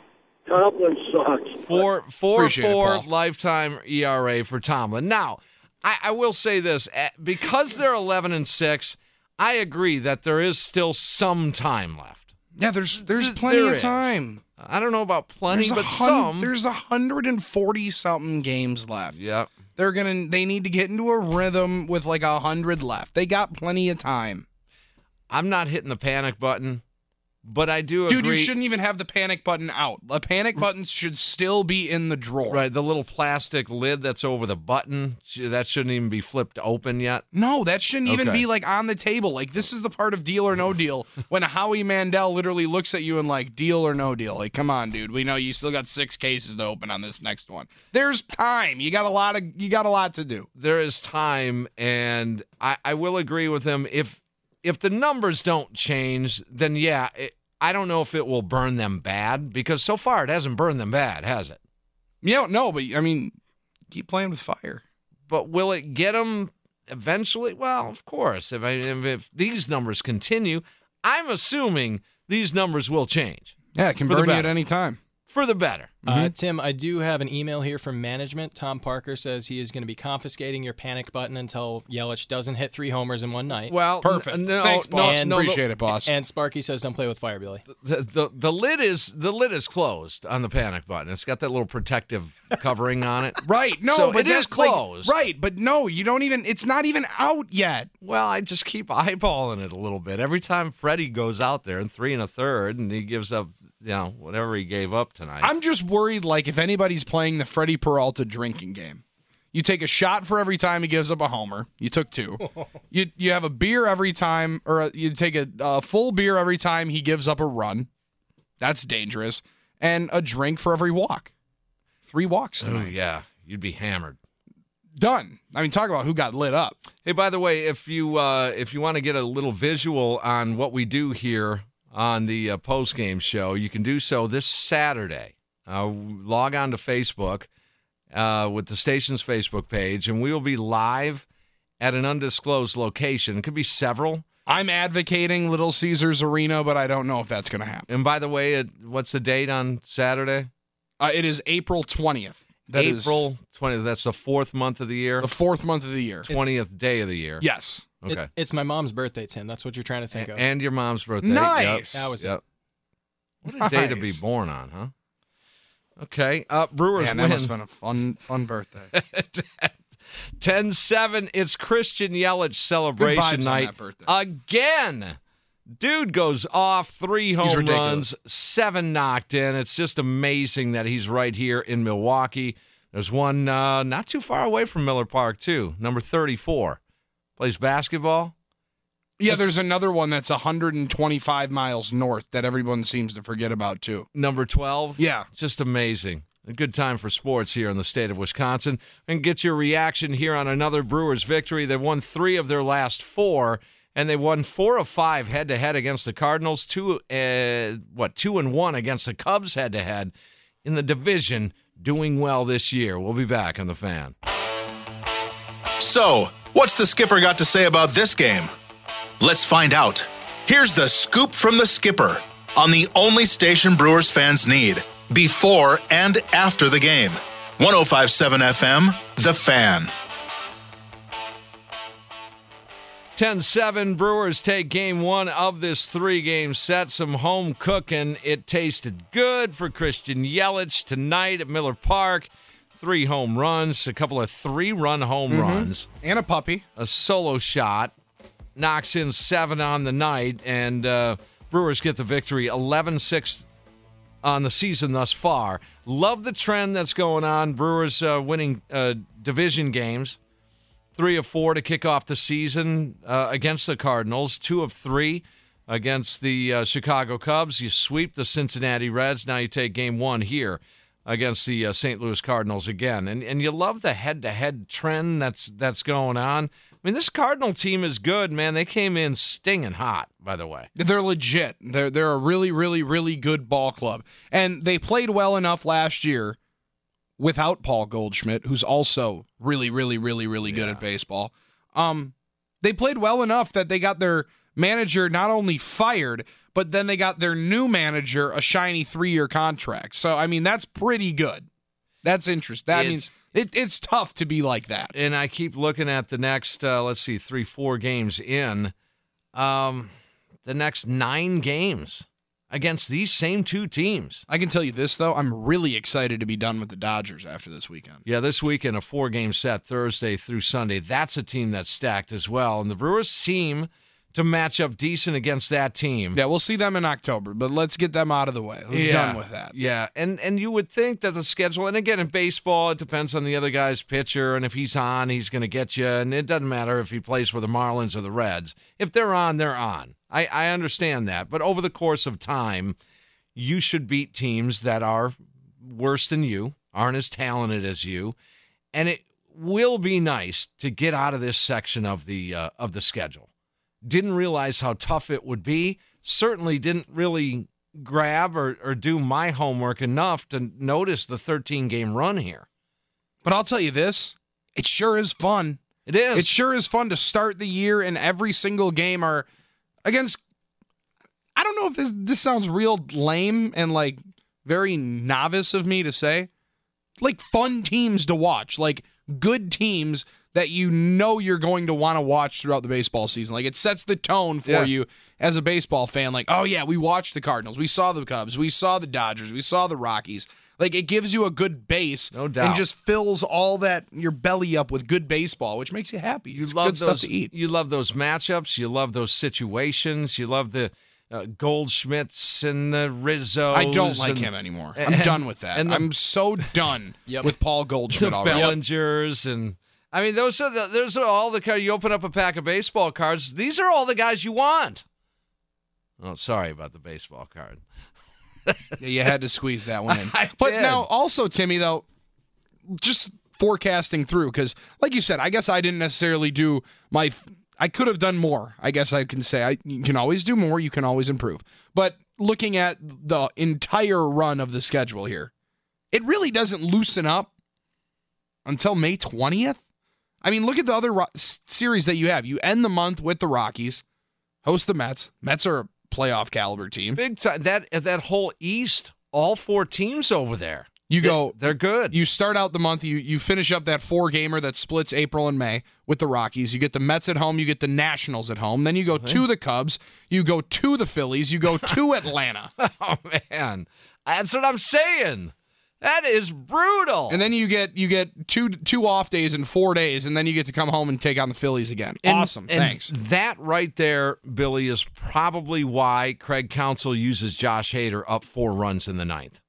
Tomlin sucks. Four, four, Appreciate it, four Paul. lifetime E R A for Tomlin. Now, I, I will say this: eh, because they're eleven and six, I agree that there is still some time left. Yeah, there's there's Th- plenty there of is. time. I don't know about plenty, There's a but hun- some. There's a hundred and forty something games left. Yeah. They're gonna. They need to get into a rhythm with like a hundred left. They got plenty of time. I'm not hitting the panic button, but I do agree. Dude, you shouldn't even have the panic button out. The panic button should still be in the drawer. Right, the little plastic lid that's over the button, sh- that shouldn't even be flipped open yet. No, that shouldn't even Okay. be like on the table. Like this is the part of Deal or No Deal when Howie Mandel literally looks at you and like, deal or no deal. Like, come on, dude. We know you still got six cases to open on this next one. There's time. You got a lot of you got a lot to do. There is time, and I, I will agree with him. If if the numbers don't change, then yeah, it, I don't know if it will burn them bad, because so far it hasn't burned them bad, has it? You don't know, but I mean, keep playing with fire. But will it get them eventually? Well, of course. If, I, if, if these numbers continue, I'm assuming these numbers will change. Yeah, it can For the burn you at better. any time. For the better. Uh, Tim, I do have an email here from management. Tom Parker says he is going to be confiscating your panic button until Yelich doesn't hit three homers in one night. Well, Perfect. n- no, Thanks, no, boss. no, Appreciate it, boss. And Sparky says don't play with fire, Billy. The, the the lid is the lid is closed on the panic button. It's got that little protective covering on it. Right. No, So but it is that's like- closed. right, but no, you don't even it's not even out yet. Well, I just keep eyeballing it a little bit. Every time Freddie goes out there in three and a third and he gives up, you know, whatever he gave up tonight. I'm just worried, like, if anybody's playing the Freddie Peralta drinking game. You take a shot for every time he gives up a homer. You took two. you you have a beer every time, or you take a, a full beer every time he gives up a run. That's dangerous. And a drink for every walk. Three walks oh, tonight. yeah, you'd be hammered. Done. I mean, talk about who got lit up. Hey, by the way, if you uh, if you want to get a little visual on what we do here on the uh, post game show, you can do so this Saturday. Uh, log on to Facebook uh, with the station's Facebook page, and we will be live at an undisclosed location. It could be several. I'm advocating Little Caesars Arena, but I don't know if that's going to happen. And by the way, it, what's the date on Saturday? Uh, it is April twentieth. That is April twentieth. That's the fourth month of the year. the fourth month of the year. twentieth day of the year. Yes. Okay. It- it's my mom's birthday, Tim. That's what you're trying to think A- of. and your mom's birthday. Nice. Yep. That was it. Yep. What a day to be Nice. born on, huh? Okay. Uh, Brewers Man, that win. must have been a fun, fun birthday. ten seven. It's Christian Yelich Good celebration vibes on night. that birthday. Again. Dude goes off, three home ridiculous. runs, seven knocked in. It's just amazing that he's right here in Milwaukee. There's one uh, not too far away from Miller Park, too, number thirty-four. Plays basketball. Yeah, That's- there's another one that's one hundred twenty-five miles north that everyone seems to forget about, too. Number twelve. Yeah. Just amazing. A good time for sports here in the state of Wisconsin. And get your reaction here on another Brewers victory. They've won three of their last four, and they won four of five head-to-head against the Cardinals, two, uh, what, two and one against the Cubs head-to-head in the division, doing well this year. We'll be back on The Fan. So, what's the skipper got to say about this game? Let's find out. Here's the scoop from the skipper on the only station Brewers fans need before and after the game. one oh five point seven F M, The Fan. ten seven, Brewers take game one of this three-game set. Some home cooking. It tasted good for Christian Yelich tonight at Miller Park. Three home runs, a couple of three-run home Mm-hmm. runs. And a puppy. A solo shot. Knocks in seven on the night, and uh, Brewers get the victory eleven six on the season thus far. Love the trend that's going on. Brewers uh, winning uh, division games. Three of four to kick off the season uh, against the Cardinals. Two of three against the uh, Chicago Cubs. You sweep the Cincinnati Reds. Now you take game one here against the uh, Saint Louis Cardinals again. And and you love the head-to-head trend that's that's going on. I mean, this Cardinal team is good, man. They came in stinging hot, by the way. They're legit. They're they're a really, really, really good ball club. And they played well enough last year without Paul Goldschmidt, who's also really, really, really, really good Yeah. at baseball. Um, they played well enough that they got their manager not only fired, but then they got their new manager a shiny three-year contract. So, I mean, that's pretty good. That's interesting. That It's- means it, it's tough to be like that. And I keep looking at the next, uh, let's see, three, four games in. Um, the next nine games against these same two teams. I can tell you this, though. I'm really excited to be done with the Dodgers after this weekend. Yeah, this weekend, a four-game set, Thursday through Sunday. That's a team that's stacked as well. And the Brewers seem to match up decent against that team. Yeah, we'll see them in October, but let's get them out of the way. We're Yeah, done with that. Yeah, and and you would think that the schedule, and again, in baseball, it depends on the other guy's pitcher, and if he's on, he's going to get you, and it doesn't matter if he plays for the Marlins or the Reds. If they're on, they're on. I, I understand that, but over the course of time, you should beat teams that are worse than you, aren't as talented as you, and it will be nice to get out of this section of the uh, of the schedule. Didn't realize how tough it would be. Certainly didn't really grab or, or do my homework enough to notice the thirteen-game run here. But I'll tell you this, it sure is fun. It is. It sure is fun to start the year and every single game are against, I don't know if this, this sounds real lame and like very novice of me to say, like fun teams to watch, like good teams that you know you're going to want to watch throughout the baseball season. Like it sets the tone for Yeah. you as a baseball fan. Like, oh yeah, we watched the Cardinals, we saw the Cubs, we saw the Dodgers, we saw the Rockies. Like it gives you a good base, No doubt. and just fills all that your belly up with good baseball, which makes you happy. You It's love good those, stuff to eat. You love those matchups. You love those situations. You love the uh, Goldschmidts and the Rizzos. I don't like and, him anymore. I'm and- done with that. and the- I'm so done Yep. with Paul Goldschmidt the already. Bellingers and I mean those are the, those are all the cards. You open up a pack of baseball cards. These are all the guys you want. Oh, sorry about the baseball card. Yeah, you had to squeeze that one in. I But did. now, also, Timmy, though, just forecasting through, because, like you said, I guess I didn't necessarily do my. F- I could have done more. I guess I can say I. You can always do more. You can always improve. But looking at the entire run of the schedule here, it really doesn't loosen up until May twentieth. I mean, look at the other ro- s- series that you have. You end the month with the Rockies, host the Mets. Mets are a playoff caliber team. Big time. That that whole East, all four teams over there. You go. They're good. You start out the month, you you finish up that four gamer that splits April and May with the Rockies. You get the Mets at home, you get the Nationals at home. Then you go to the Cubs, you go to the Phillies, you go to Atlanta. Oh man, that's what I'm saying. That is brutal. And then you get you get two two off days in four days, and then you get to come home and take on the Phillies again. And- awesome. and Thanks. That right there, Billy, is probably why Craig Counsell uses Josh Hader up four runs in the ninth.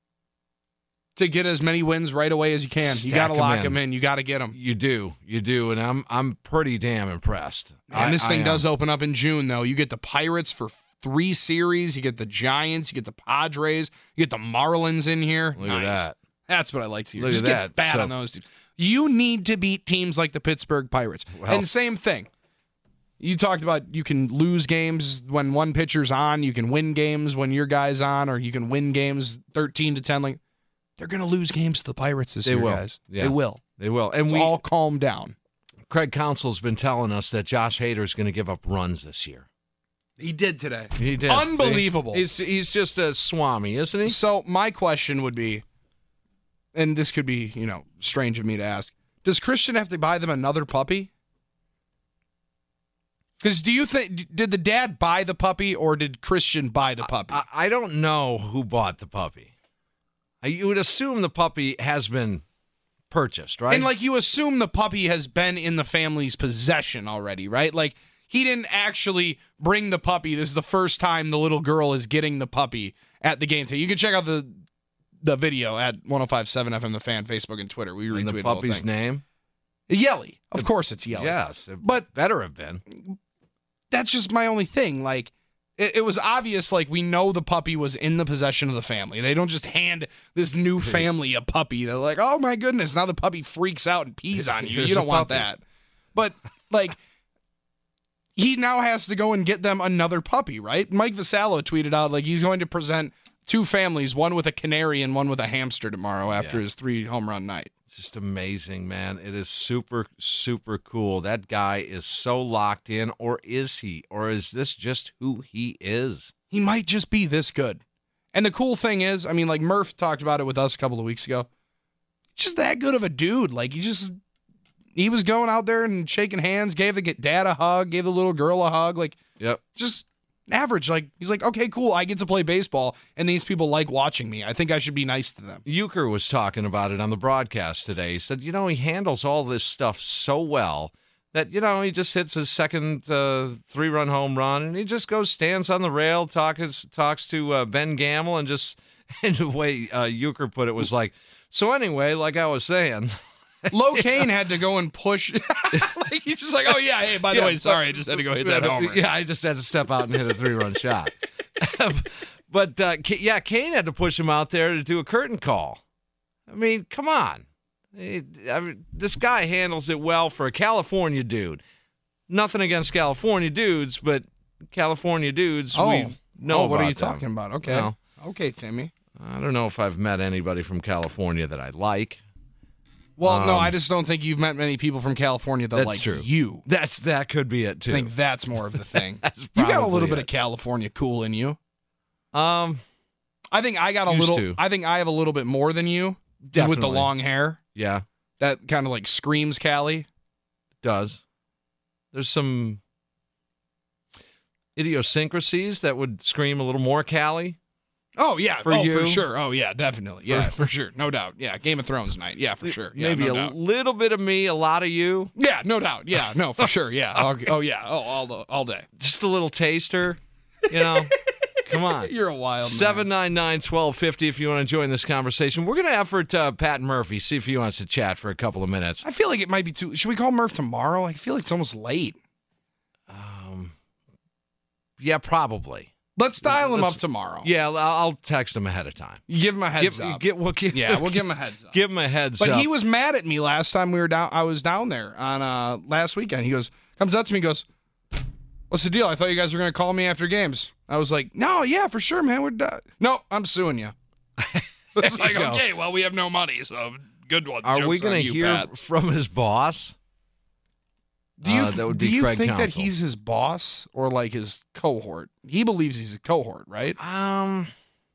To get as many wins right away as you can. Stack you got to 'em lock in. them in. You got to get them. You do, you do, and I'm I'm pretty damn impressed. And I- this I thing am. does open up in June, though. You get the Pirates for three series. You get the Giants. You get the Padres. You get the Marlins in here. Look Nice. at that. That's what I like to hear. Look Just at get that. fat So- on those teams. You need to beat teams like the Pittsburgh Pirates. Well- and same thing. You talked about you can lose games when one pitcher's on. You can win games when your guy's on, or you can win games thirteen to ten. Like they're going to lose games to the Pirates this They year, will. guys. Yeah. They will. They will, and It's we all calm down. Craig Counsell's been telling us that Josh Hader's going to give up runs this year. He did today. He did. Unbelievable. He's he's just a swami, isn't he? So my question would be, and this could be, you know, strange of me to ask, does Christian have to buy them another puppy? Because do you think, did the dad buy the puppy or did Christian buy the puppy? I, I don't know who bought the puppy. You would assume the puppy has been purchased, right? And like you assume the puppy has been in the family's possession already, right? Like he didn't actually bring the puppy. This is the first time the little girl is getting the puppy at the game. So you can check out the the video at one oh five point seven F M The Fan, Facebook and Twitter. We retweeted and the puppy's the name? Yelly. Of course it's Yelly. Yes, it but better have been. That's just my only thing. Like, it, it was obvious, like, we know the puppy was in the possession of the family. They don't just hand this new family a puppy. They're like, oh, my goodness, now the puppy freaks out and pees on you. Here's You don't a want puppy. that. But, like, he now has to go and get them another puppy, right? Mike Vasallo tweeted out, like, he's going to present two families, one with a canary and one with a hamster tomorrow after Yeah. his three home run night. It's just amazing, man. It is super, super cool. That guy is so locked in, or is he? Or is this just who he is? He might just be this good. And the cool thing is, I mean, like Murph talked about it with us a couple of weeks ago. Just that good of a dude. Like, he just, he was going out there and shaking hands, gave the dad a hug, gave the little girl a hug. Like, Yep. just average. Like, he's like, okay, cool, I get to play baseball, and these people like watching me. I think I should be nice to them. Euchre was talking about it on the broadcast today. He said, you know, he handles all this stuff so well that, you know, he just hits his second uh, three-run home run, and he just goes, stands on the rail, talks, talks to uh, Ben Gamble, and just, and the way uh, Euchre put it was like, so anyway, like I was saying... Lo Kane had to go and push. Like, he's just like, oh, yeah, hey, by the Yeah, way, sorry, I just had to go hit that homer. Yeah, I just had to step out and hit a three-run shot. But, uh, yeah, Kane had to push him out there to do a curtain call. I mean, come on. I mean, this guy handles it well for a California dude. Nothing against California dudes, but California dudes, Oh, we know oh, what are about you them. talking about? Okay. Well, Okay, Timmy. I don't know if I've met anybody from California that I like. Well, no, Um, I just don't think you've met many people from California that That's like true. you. That's That could be it, too. I think that's more of the thing. That's You got a probably little bit it. of California cool in you. Um, I think I got a Used little. to. I think I have a little bit more than you. With the Definitely. long hair, yeah, that kind of like screams Cali. does. There's some idiosyncrasies that would scream a little more Cali. Oh yeah, For oh, you? for sure. Oh yeah, definitely. Yeah, for sure, no doubt. Yeah, Game of Thrones night. Yeah, for sure. Yeah, Maybe no a doubt. little bit of me, a lot of you. Yeah, no doubt. Yeah, no, for sure. Yeah. Oh, oh yeah. Oh, all the, all day. Just a little taster, you know. Come on. You're a wild man. seven nine nine, one two five zero if you want to join this conversation. We're going to effort uh, Pat Murphy, see if he wants to chat for a couple of minutes. I feel like it might be too. Should we call Murph tomorrow? I feel like it's almost late. Um, yeah, probably. Let's dial him Let's- up tomorrow. Yeah, I'll I'll text him ahead of time. You give him a heads Give, up. get, we'll give, yeah, we'll give him a heads up. give him a heads But up. he was mad at me last time we were down. I was down there on uh, last weekend. He goes, comes up to me, and goes, "What's the deal? I thought you guys were going to call me after games." I was like, "No, yeah, for sure, man. We're done." No, I'm suing you. It's There like, you go. okay, well, we have no money, so good one. Are we Joke's on going to you, hear Pat. from his boss? Do you Uh, that would do be you Craig think that Counsell. he's his boss or like his cohort? He believes he's a cohort, right? Um,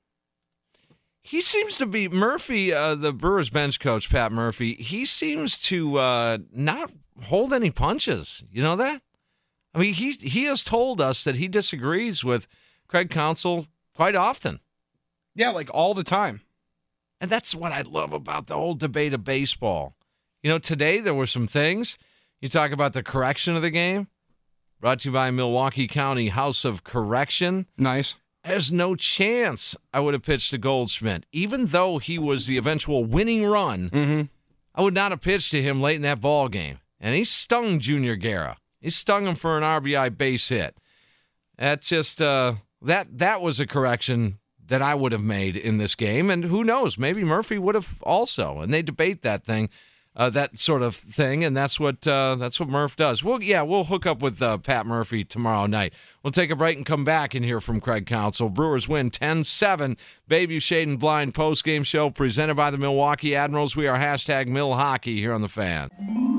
he seems to be Murphy, uh, the Brewers bench coach, Pat Murphy. He seems to uh, not hold any punches. You know that? I mean, he he has told us that he disagrees with Craig Counsell quite often, Yeah, like all the time. and that's what I love about the whole debate of baseball. You know, today there were some things. You talk about the correction of the game, brought to you by Milwaukee County House of Correction. Nice. There's no chance I would have pitched to Goldschmidt. Even though he was the eventual winning run, Mm-hmm. I would not have pitched to him late in that ball game. And he stung Junior Guerra. He stung him for an R B I base hit. That just uh, that that was a correction that I would have made in this game. And who knows, maybe Murphy would have also. And they debate that thing. Uh, that sort of thing, and that's what uh, that's what Murph does. Well, yeah, we'll hook up with uh, Pat Murphy tomorrow night. We'll take a break and come back and hear from Craig Counsell. Brewers win ten seven. Bayview Shade and Blind postgame show presented by the Milwaukee Admirals. We are hashtag Mill Hockey here on The Fan.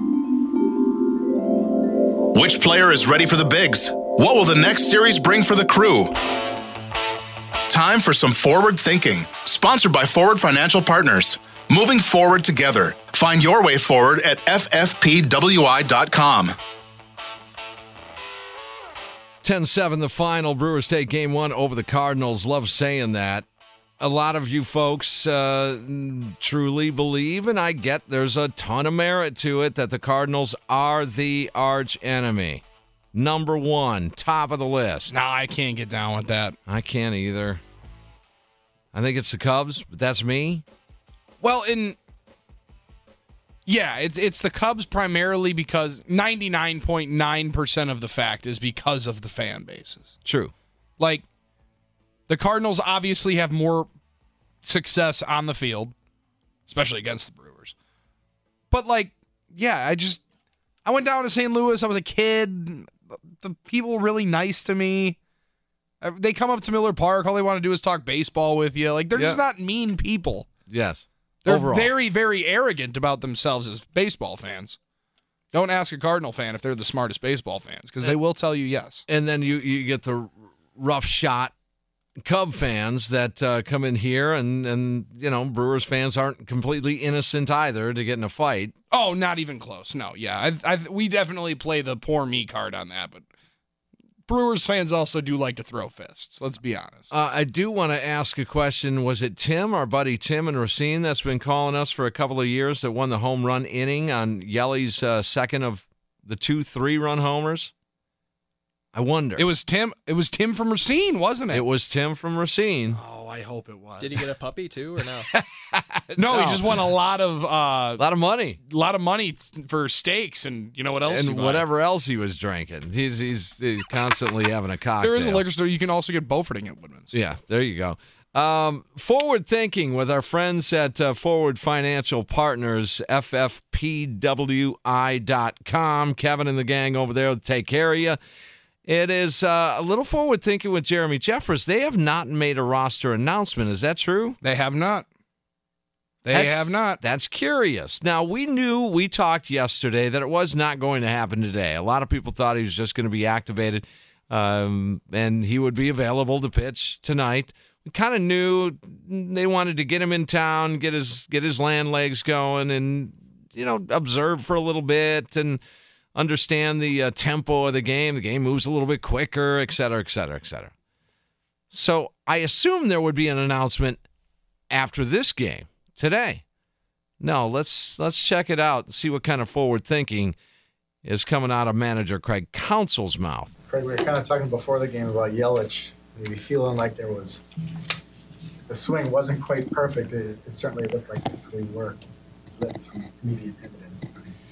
Which player is ready for the bigs? What will the next series bring for the crew? Time for some forward thinking. Sponsored by Forward Financial Partners. Moving forward together. Find your way forward at F F P W I dot com. ten seven the final. Brewers take game one over the Cardinals. Love saying that. A lot of you folks uh, truly believe, and I get there's a ton of merit to it, that the Cardinals are the arch enemy. Number one, top of the list. No, I can't get down with that. I can't either. I think it's the Cubs, but that's me. Well, in yeah, it's it's the Cubs primarily because ninety-nine point nine percent of the fact is because of the fan bases. True. Like, the Cardinals obviously have more success on the field, especially against the Brewers. But, like, yeah, I just, I went down to Saint Louis. I was a kid. The people were really nice to me. They come up to Miller Park. All they want to do is talk baseball with you. Like, they're Yeah. just not mean people. Yes. They're Overall. very, very arrogant about themselves as baseball fans. Don't ask a Cardinal fan if they're the smartest baseball fans, because they will tell you yes. And then you, you get the rough shot Cub fans that uh, come in here, and, and, you know, Brewers fans aren't completely innocent either to get in a fight. Oh, not even close. No, yeah. I, I, we definitely play the poor me card on that, but Brewers fans also do like to throw fists. Let's be honest. Uh, I do want to ask a question. Was it Tim, our buddy Tim in Racine, that's been calling us for a couple of years, that won the home run inning on Yelly's uh, second of the two three-run homers? I wonder. It was Tim. It was Tim from Racine, wasn't it? It was Tim from Racine. Oh, I hope it was. Did he get a puppy too, or no? no, No. he just won a lot of uh, A lot of money. a lot of money for steaks, and you know what else? he And bought? whatever else he was drinking. He's he's, he's constantly having a cocktail. There is a liquor store. You can also get Beauforting at Woodman's. Yeah, there you go. Um, forward thinking with our friends at uh, Forward Financial Partners, F F P W I dot com. Kevin and the gang over there will take care of you. It is uh, a little forward thinking with Jeremy Jeffress. They have not made a roster announcement. Is that true? They have not. They That's- have not. That's curious. Now, we knew, we talked yesterday that it was not going to happen today. A lot of people thought he was just going to be activated um, and he would be available to pitch tonight. We kind of knew they wanted to get him in town, get his get his land legs going, and, you know, observe for a little bit and understand the uh, tempo of the game. The game moves a little bit quicker, et cetera, et cetera, et cetera. So I assume there would be an announcement after this game today. No, let's let's check it out and see what kind of forward thinking is coming out of manager Craig Counsell's mouth. Craig, we were kind of talking before the game about Yelich, maybe feeling like there was, the swing wasn't quite perfect. It, it certainly looked like it really worked. Let some immediate dividends.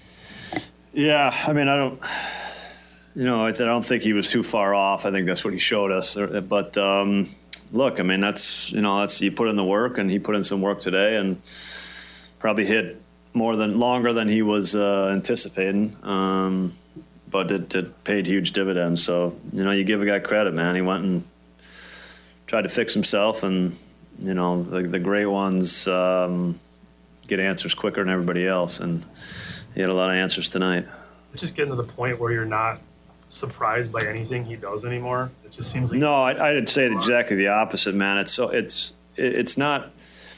Yeah, I mean, I don't, you know, I don't think he was too far off. I think that's what he showed us. But um, look, I mean, that's, you know, that's, you put in the work, and he put in some work today, and probably hit more than longer than he was uh, anticipating. Um, but it, it paid huge dividends. So, you know, you give a guy credit, man. He went and tried to fix himself, and, you know, the, the great ones um, get answers quicker than everybody else. And he had a lot of answers tonight. It's just getting to the point where you're not surprised by anything he does anymore. It just seems like no, I, I'd say exactly the opposite, man. It's so it's it's not,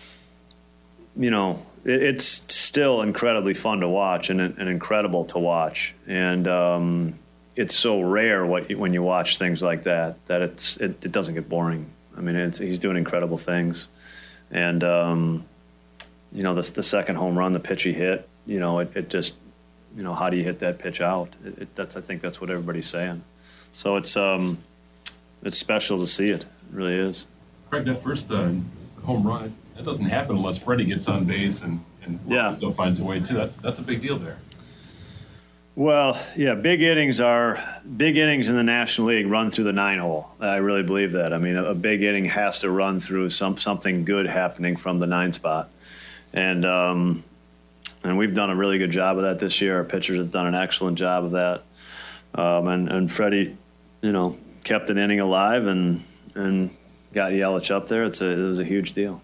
you know, it, it's still incredibly fun to watch and, and incredible to watch, and um, it's so rare what you, when you watch things like that that it's it, it doesn't get boring. I mean, it's, he's doing incredible things, and um, you know, the the second home run, the pitch he hit. You know, it, it just, you know, how do you hit that pitch out? It, it, that's I think that's what everybody's saying. So it's um, it's special to see it. It really is. Craig, that first uh, home run, that doesn't happen unless Freddie gets on base and, and yeah. so finds a way too. That's that's a big deal there. Well, yeah, big innings are big innings in the National League run through the nine hole. I really believe that. I mean, a, a big inning has to run through some something good happening from the nine spot, and. Um, And we've done a really good job of that this year. Our pitchers have done an excellent job of that. Um, and, and Freddie, you know, kept an inning alive and and got Yelich up there. It's a, it was a huge deal.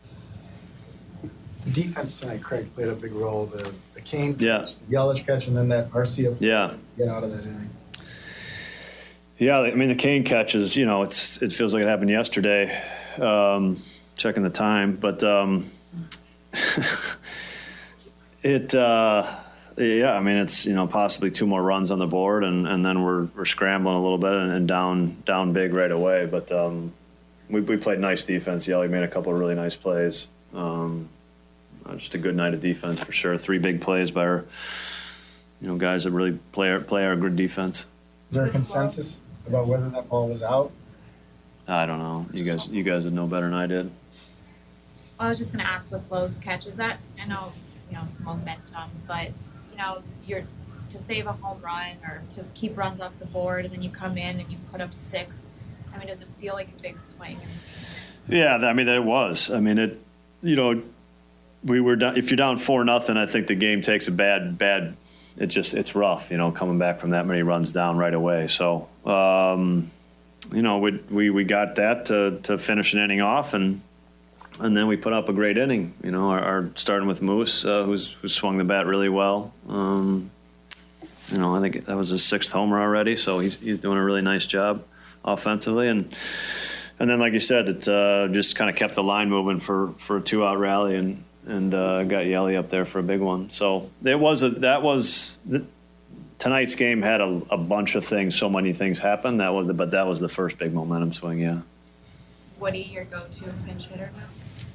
The defense tonight, Craig, played a big role. The, the Kane catch, Yeah. the Yelich catch, and then that Arcia Yeah. get out of that inning. Yeah, I mean, the Kane catches, you know, it's it feels like it happened yesterday, um, checking the time. But um, it, uh, Yeah, I mean, it's, you know, possibly two more runs on the board, and, and then we're we're scrambling a little bit and, and down down big right away. But um, we we played nice defense. Yeah, we made a couple of really nice plays. Um, just a good night of defense for sure. Three big plays by our, you know, guys that really play our, play our good defense. Is there a consensus about whether that ball was out? I don't know. You guys you guys would know better than I did. I was just going to ask with Lowe's catch, is that, I know, you know, it's momentum, but, you know, you're to save a home run or to keep runs off the board, and then you come in and you put up six. I mean, does it feel like a big swing? Yeah, I mean, it was. I mean, it, you know, we were down, if you're down four nothing, I think the game takes a bad, bad, it just, it's rough, you know, coming back from that many runs down right away. So, um, you know, we, we, we got that to, to finish an inning off, and, and then we put up a great inning, you know, our, our starting with Moose, uh, who's, who swung the bat really well. Um, you know, I think that was his sixth homer already, so he's, he's doing a really nice job offensively. And, and then, like you said, it uh, just kind of kept the line moving for, for a two out rally, and, and uh, got Yelly up there for a big one. So it was a, that was, the, tonight's game had a, a bunch of things, so many things happened. That was, the, but that was the first big momentum swing, yeah. Woody, your go-to pinch hitter now?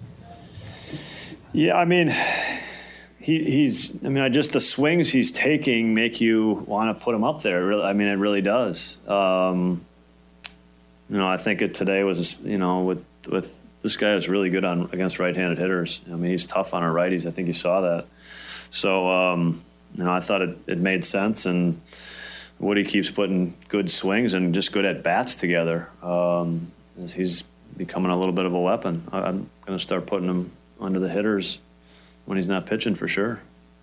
Yeah, I mean, he, he's. I mean, I just the swings he's taking make you want to put him up there. Really, I mean, it really does. Um, you know, I think it today was. You know, with with this guy is really good on against right-handed hitters. I mean, he's tough on our righties. I think you saw that. So, um, you know, I thought it, it made sense, and Woody keeps putting good swings and just good at bats together. Um, he's becoming a little bit of a weapon. I'm going to start putting him under the hitters when he's not pitching for sure.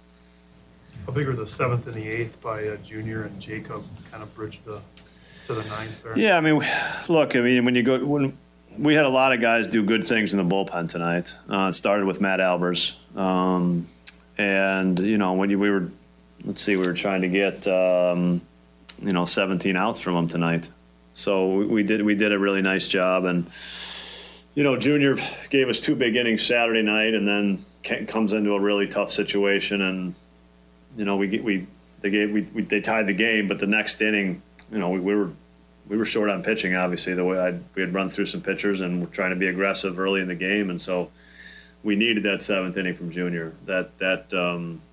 How big are the seventh and the eighth by uh, Junior and Jacob kind of bridge the to the ninth there? Yeah, I mean, look, I mean, when you go, when we had a lot of guys do good things in the bullpen tonight. Uh, it started with Matt Albers, um, and you know, when you, we were, let's see, we were trying to get, um, you know, seventeen outs from him tonight. So we, we did we did a really nice job, and you know, Junior gave us two big innings Saturday night, and then comes into a really tough situation, and you know, we we they gave we, we they tied the game, but the next inning, you know, we, we were we were short on pitching. Obviously, the way I we had run through some pitchers and we're trying to be aggressive early in the game, and so we needed that seventh inning from Junior. That that um,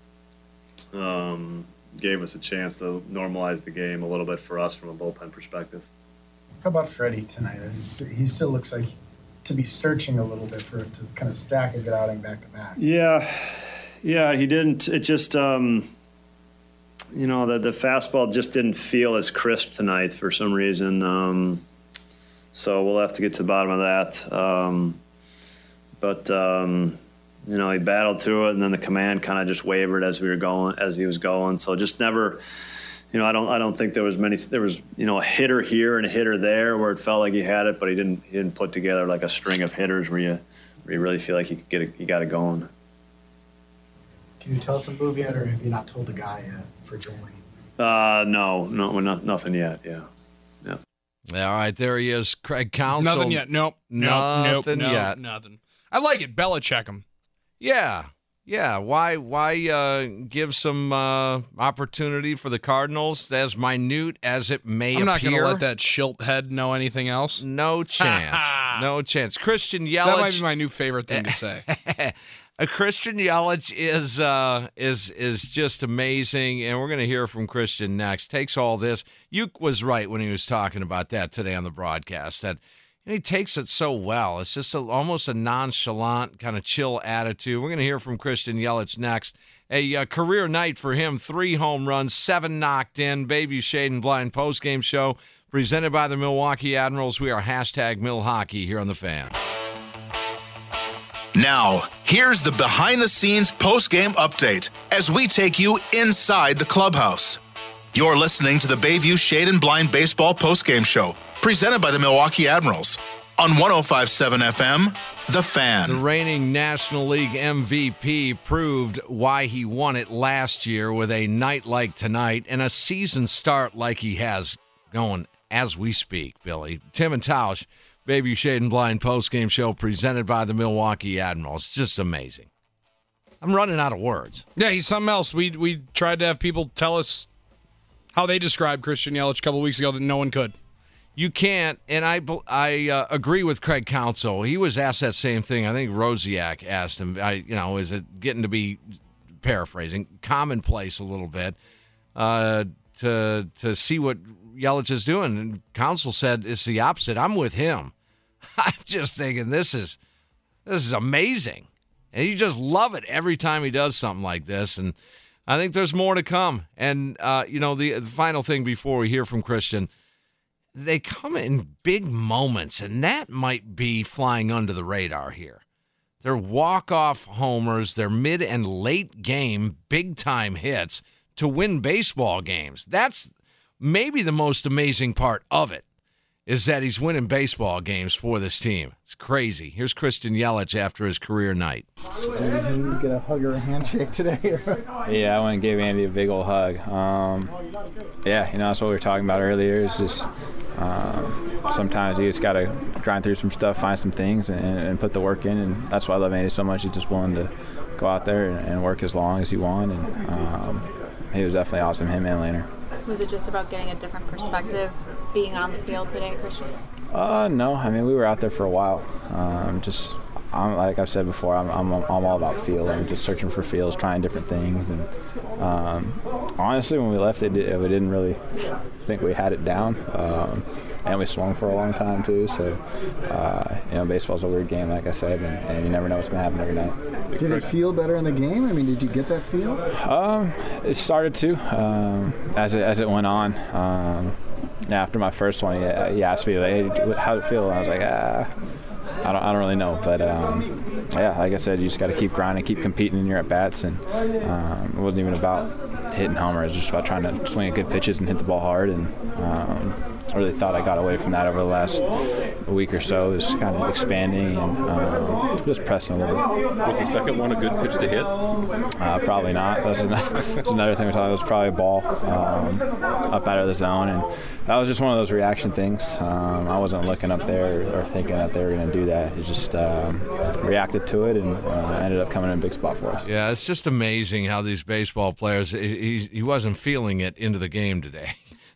um, gave us a chance to normalize the game a little bit for us from a bullpen perspective. How about Freddie tonight? It's, he still looks like to be searching a little bit for to kind of stack a good outing back to back. Yeah, yeah, he didn't. It just, um, you know, the the fastball just didn't feel as crisp tonight for some reason. Um, so we'll have to get to the bottom of that. Um, but um, you know, he battled through it, and then the command kind of just wavered as we were going, as he was going. So just never. You know, I don't. I don't think there was many. There was, you know, a hitter here and a hitter there where it felt like he had it, but he didn't. He didn't put together like a string of hitters where you, where you really feel like you could get it. You got it going. Can you tell us a move yet, or have you not told the guy yet for joining? Uh, no, no, not, nothing yet. Yeah, yeah. All right, there he is, Craig Counsell. Nothing yet. Nope. Nothing nope, yet. Nope, nothing. I like it. Belichick him. Yeah. Yeah, why why uh, give some uh, opportunity for the Cardinals, as minute as it may appear? I'm not going to let that Schilt head know anything else. No chance. No chance. Christian Yelich. That might be my new favorite thing to say. A Christian Yelich is uh, is is just amazing, and we're going to hear from Christian next. Takes all this. Uke was right when he was talking about that today on the broadcast, that and he takes it so well. It's just a, almost a nonchalant, kind of chill attitude. We're going to hear from Christian Yelich next. A uh, career night for him. Three home runs, seven knocked in. Bayview Shade and Blind postgame show presented by the Milwaukee Admirals. We are hashtag Milhockey here on The Fan. Now, here's the behind-the-scenes post-game update as we take you inside the clubhouse. You're listening to the Bayview Shade and Blind Baseball post-game show, presented by the Milwaukee Admirals on one oh five point seven F M, The Fan. The reigning National League M V P proved why he won it last year with a night like tonight and a season start like he has going as we speak, Billy. Tim and Tausch, Bayview Shade and Blind postgame show presented by the Milwaukee Admirals. Just amazing. I'm running out of words. Yeah, he's something else. We we tried to have people tell us how they described Christian Yelich a couple weeks ago that no one could. You can't, and I I uh, agree with Craig Counsell. He was asked that same thing. I think Rosiak asked him. I you know is it getting to be, paraphrasing, commonplace a little bit uh, to to see what Yelich is doing? And Counsell said it's the opposite. I'm with him. I'm just thinking this is this is amazing. And you just love it every time he does something like this. And I think there's more to come. And, uh, you know, the, the final thing before we hear from Christian, they come in big moments, and that might be flying under the radar here. They're walk-off homers, they're mid and late game, big-time hits to win baseball games. That's maybe the most amazing part of it, is that he's winning baseball games for this team. It's crazy. Here's Christian Yelich after his career night. Did he's get a hug or a handshake today? Yeah, I went and gave Andy a big old hug. Um, yeah, you know, that's what we were talking about earlier. It's just um, sometimes you just got to grind through some stuff, find some things, and, and put the work in. And that's why I love Andy so much. He's just willing to go out there and, and work as long as he wants. And um, he was definitely awesome, him and Lehner. Was it just about getting a different perspective being on the field today, Christian? Uh, no. I mean, we were out there for a while. Um, just, I'm, like I've said before, I'm, I'm, I'm all about feel. I'm just searching for feels, trying different things. And um, honestly, when we left, it, it, we didn't really think we had it down. Um, and we swung for a long time, too. So, uh, you know, baseball's a weird game, like I said, and, and you never know what's going to happen every night. Did it feel better in the game? I mean, did you get that feel? Um, it started to um, as it as it went on. Um, after my first one, he, he asked me, like, "Hey, how did it feel?" And I was like, "Ah, I don't, I don't really know." But um, yeah, like I said, you just got to keep grinding, keep competing in your at bats, and um, it wasn't even about hitting homers. It was just about trying to swing at good pitches and hit the ball hard. And um, I really thought I got away from that over the last week or so. It was kind of expanding and um, just pressing a little bit. Was the second one a good pitch to hit? Uh, probably not. That's another, that's another thing we talked about. It was probably a ball um, up out of the zone, and that was just one of those reaction things. Um, I wasn't looking up there or thinking that they were going to do that. It just um, reacted to it and uh, ended up coming in a big spot for us. Yeah, it's just amazing how these baseball players, he, he wasn't feeling it into the game today.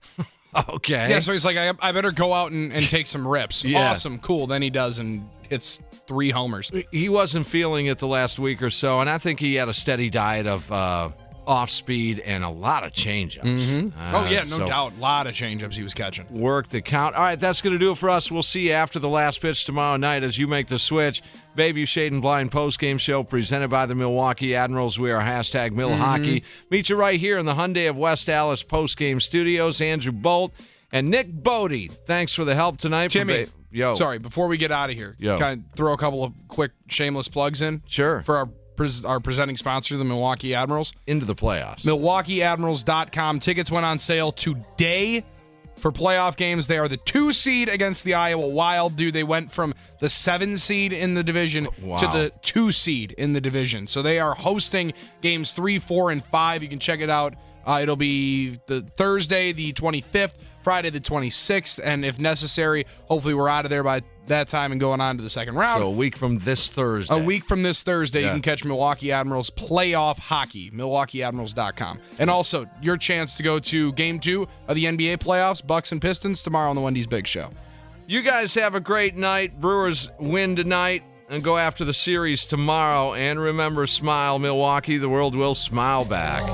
Okay. Yeah, so he's like, I, I better go out and, and take some rips. Yeah. Awesome, cool. Then he does and hits three homers. He wasn't feeling it the last week or so, and I think he had a steady diet of uh, off speed and a lot of changeups. Mm-hmm. Uh, oh, yeah, no so doubt. A lot of changeups he was catching. Work the count. All right, that's going to do it for us. We'll see you after the last pitch tomorrow night as you make the switch. Bayview Shade and Blind postgame show presented by the Milwaukee Admirals. We are hashtag Mil Hockey. Mm-hmm. Meet you right here in the Hyundai of West Allis postgame studios. Andrew Bolt and Nick Bodie. Thanks for the help tonight. Timmy, ba- Yo. sorry, before we get out of here, Yo. can I throw a couple of quick shameless plugs in? Sure. For our pres- our presenting sponsor, the Milwaukee Admirals. Into the playoffs. Milwaukee Admirals dot com. Tickets went on sale today for playoff games. They are the two seed against the Iowa Wild. Dude, they went from the seven seed in the division wow. to the two seed in the division. So they are hosting games three, four, and five. You can check it out. Uh, it'll be the Thursday, the twenty-fifth, Friday, the twenty-sixth, and if necessary, hopefully we're out of there by that time and going on to the second round. So a week from this Thursday. A week from this Thursday, Yeah. you can catch Milwaukee Admirals playoff hockey, Milwaukee Admirals dot com. And also, your chance to go to Game two of the N B A playoffs, Bucks and Pistons, tomorrow on the Wendy's Big Show. You guys have a great night. Brewers win tonight and go after the series tomorrow. And remember, smile, Milwaukee. The world will smile back.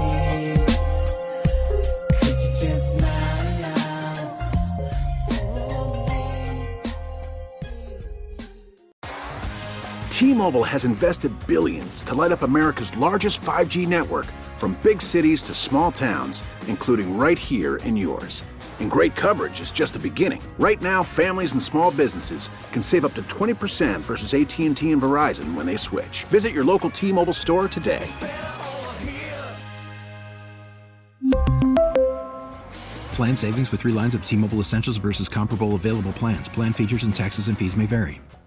T-Mobile has invested billions to light up America's largest five G network, from big cities to small towns, including right here in yours. And great coverage is just the beginning. Right now, families and small businesses can save up to twenty percent versus A T and T and Verizon when they switch. Visit your local T-Mobile store today. Plan savings with three lines of T-Mobile Essentials versus comparable available plans. Plan features and taxes and fees may vary.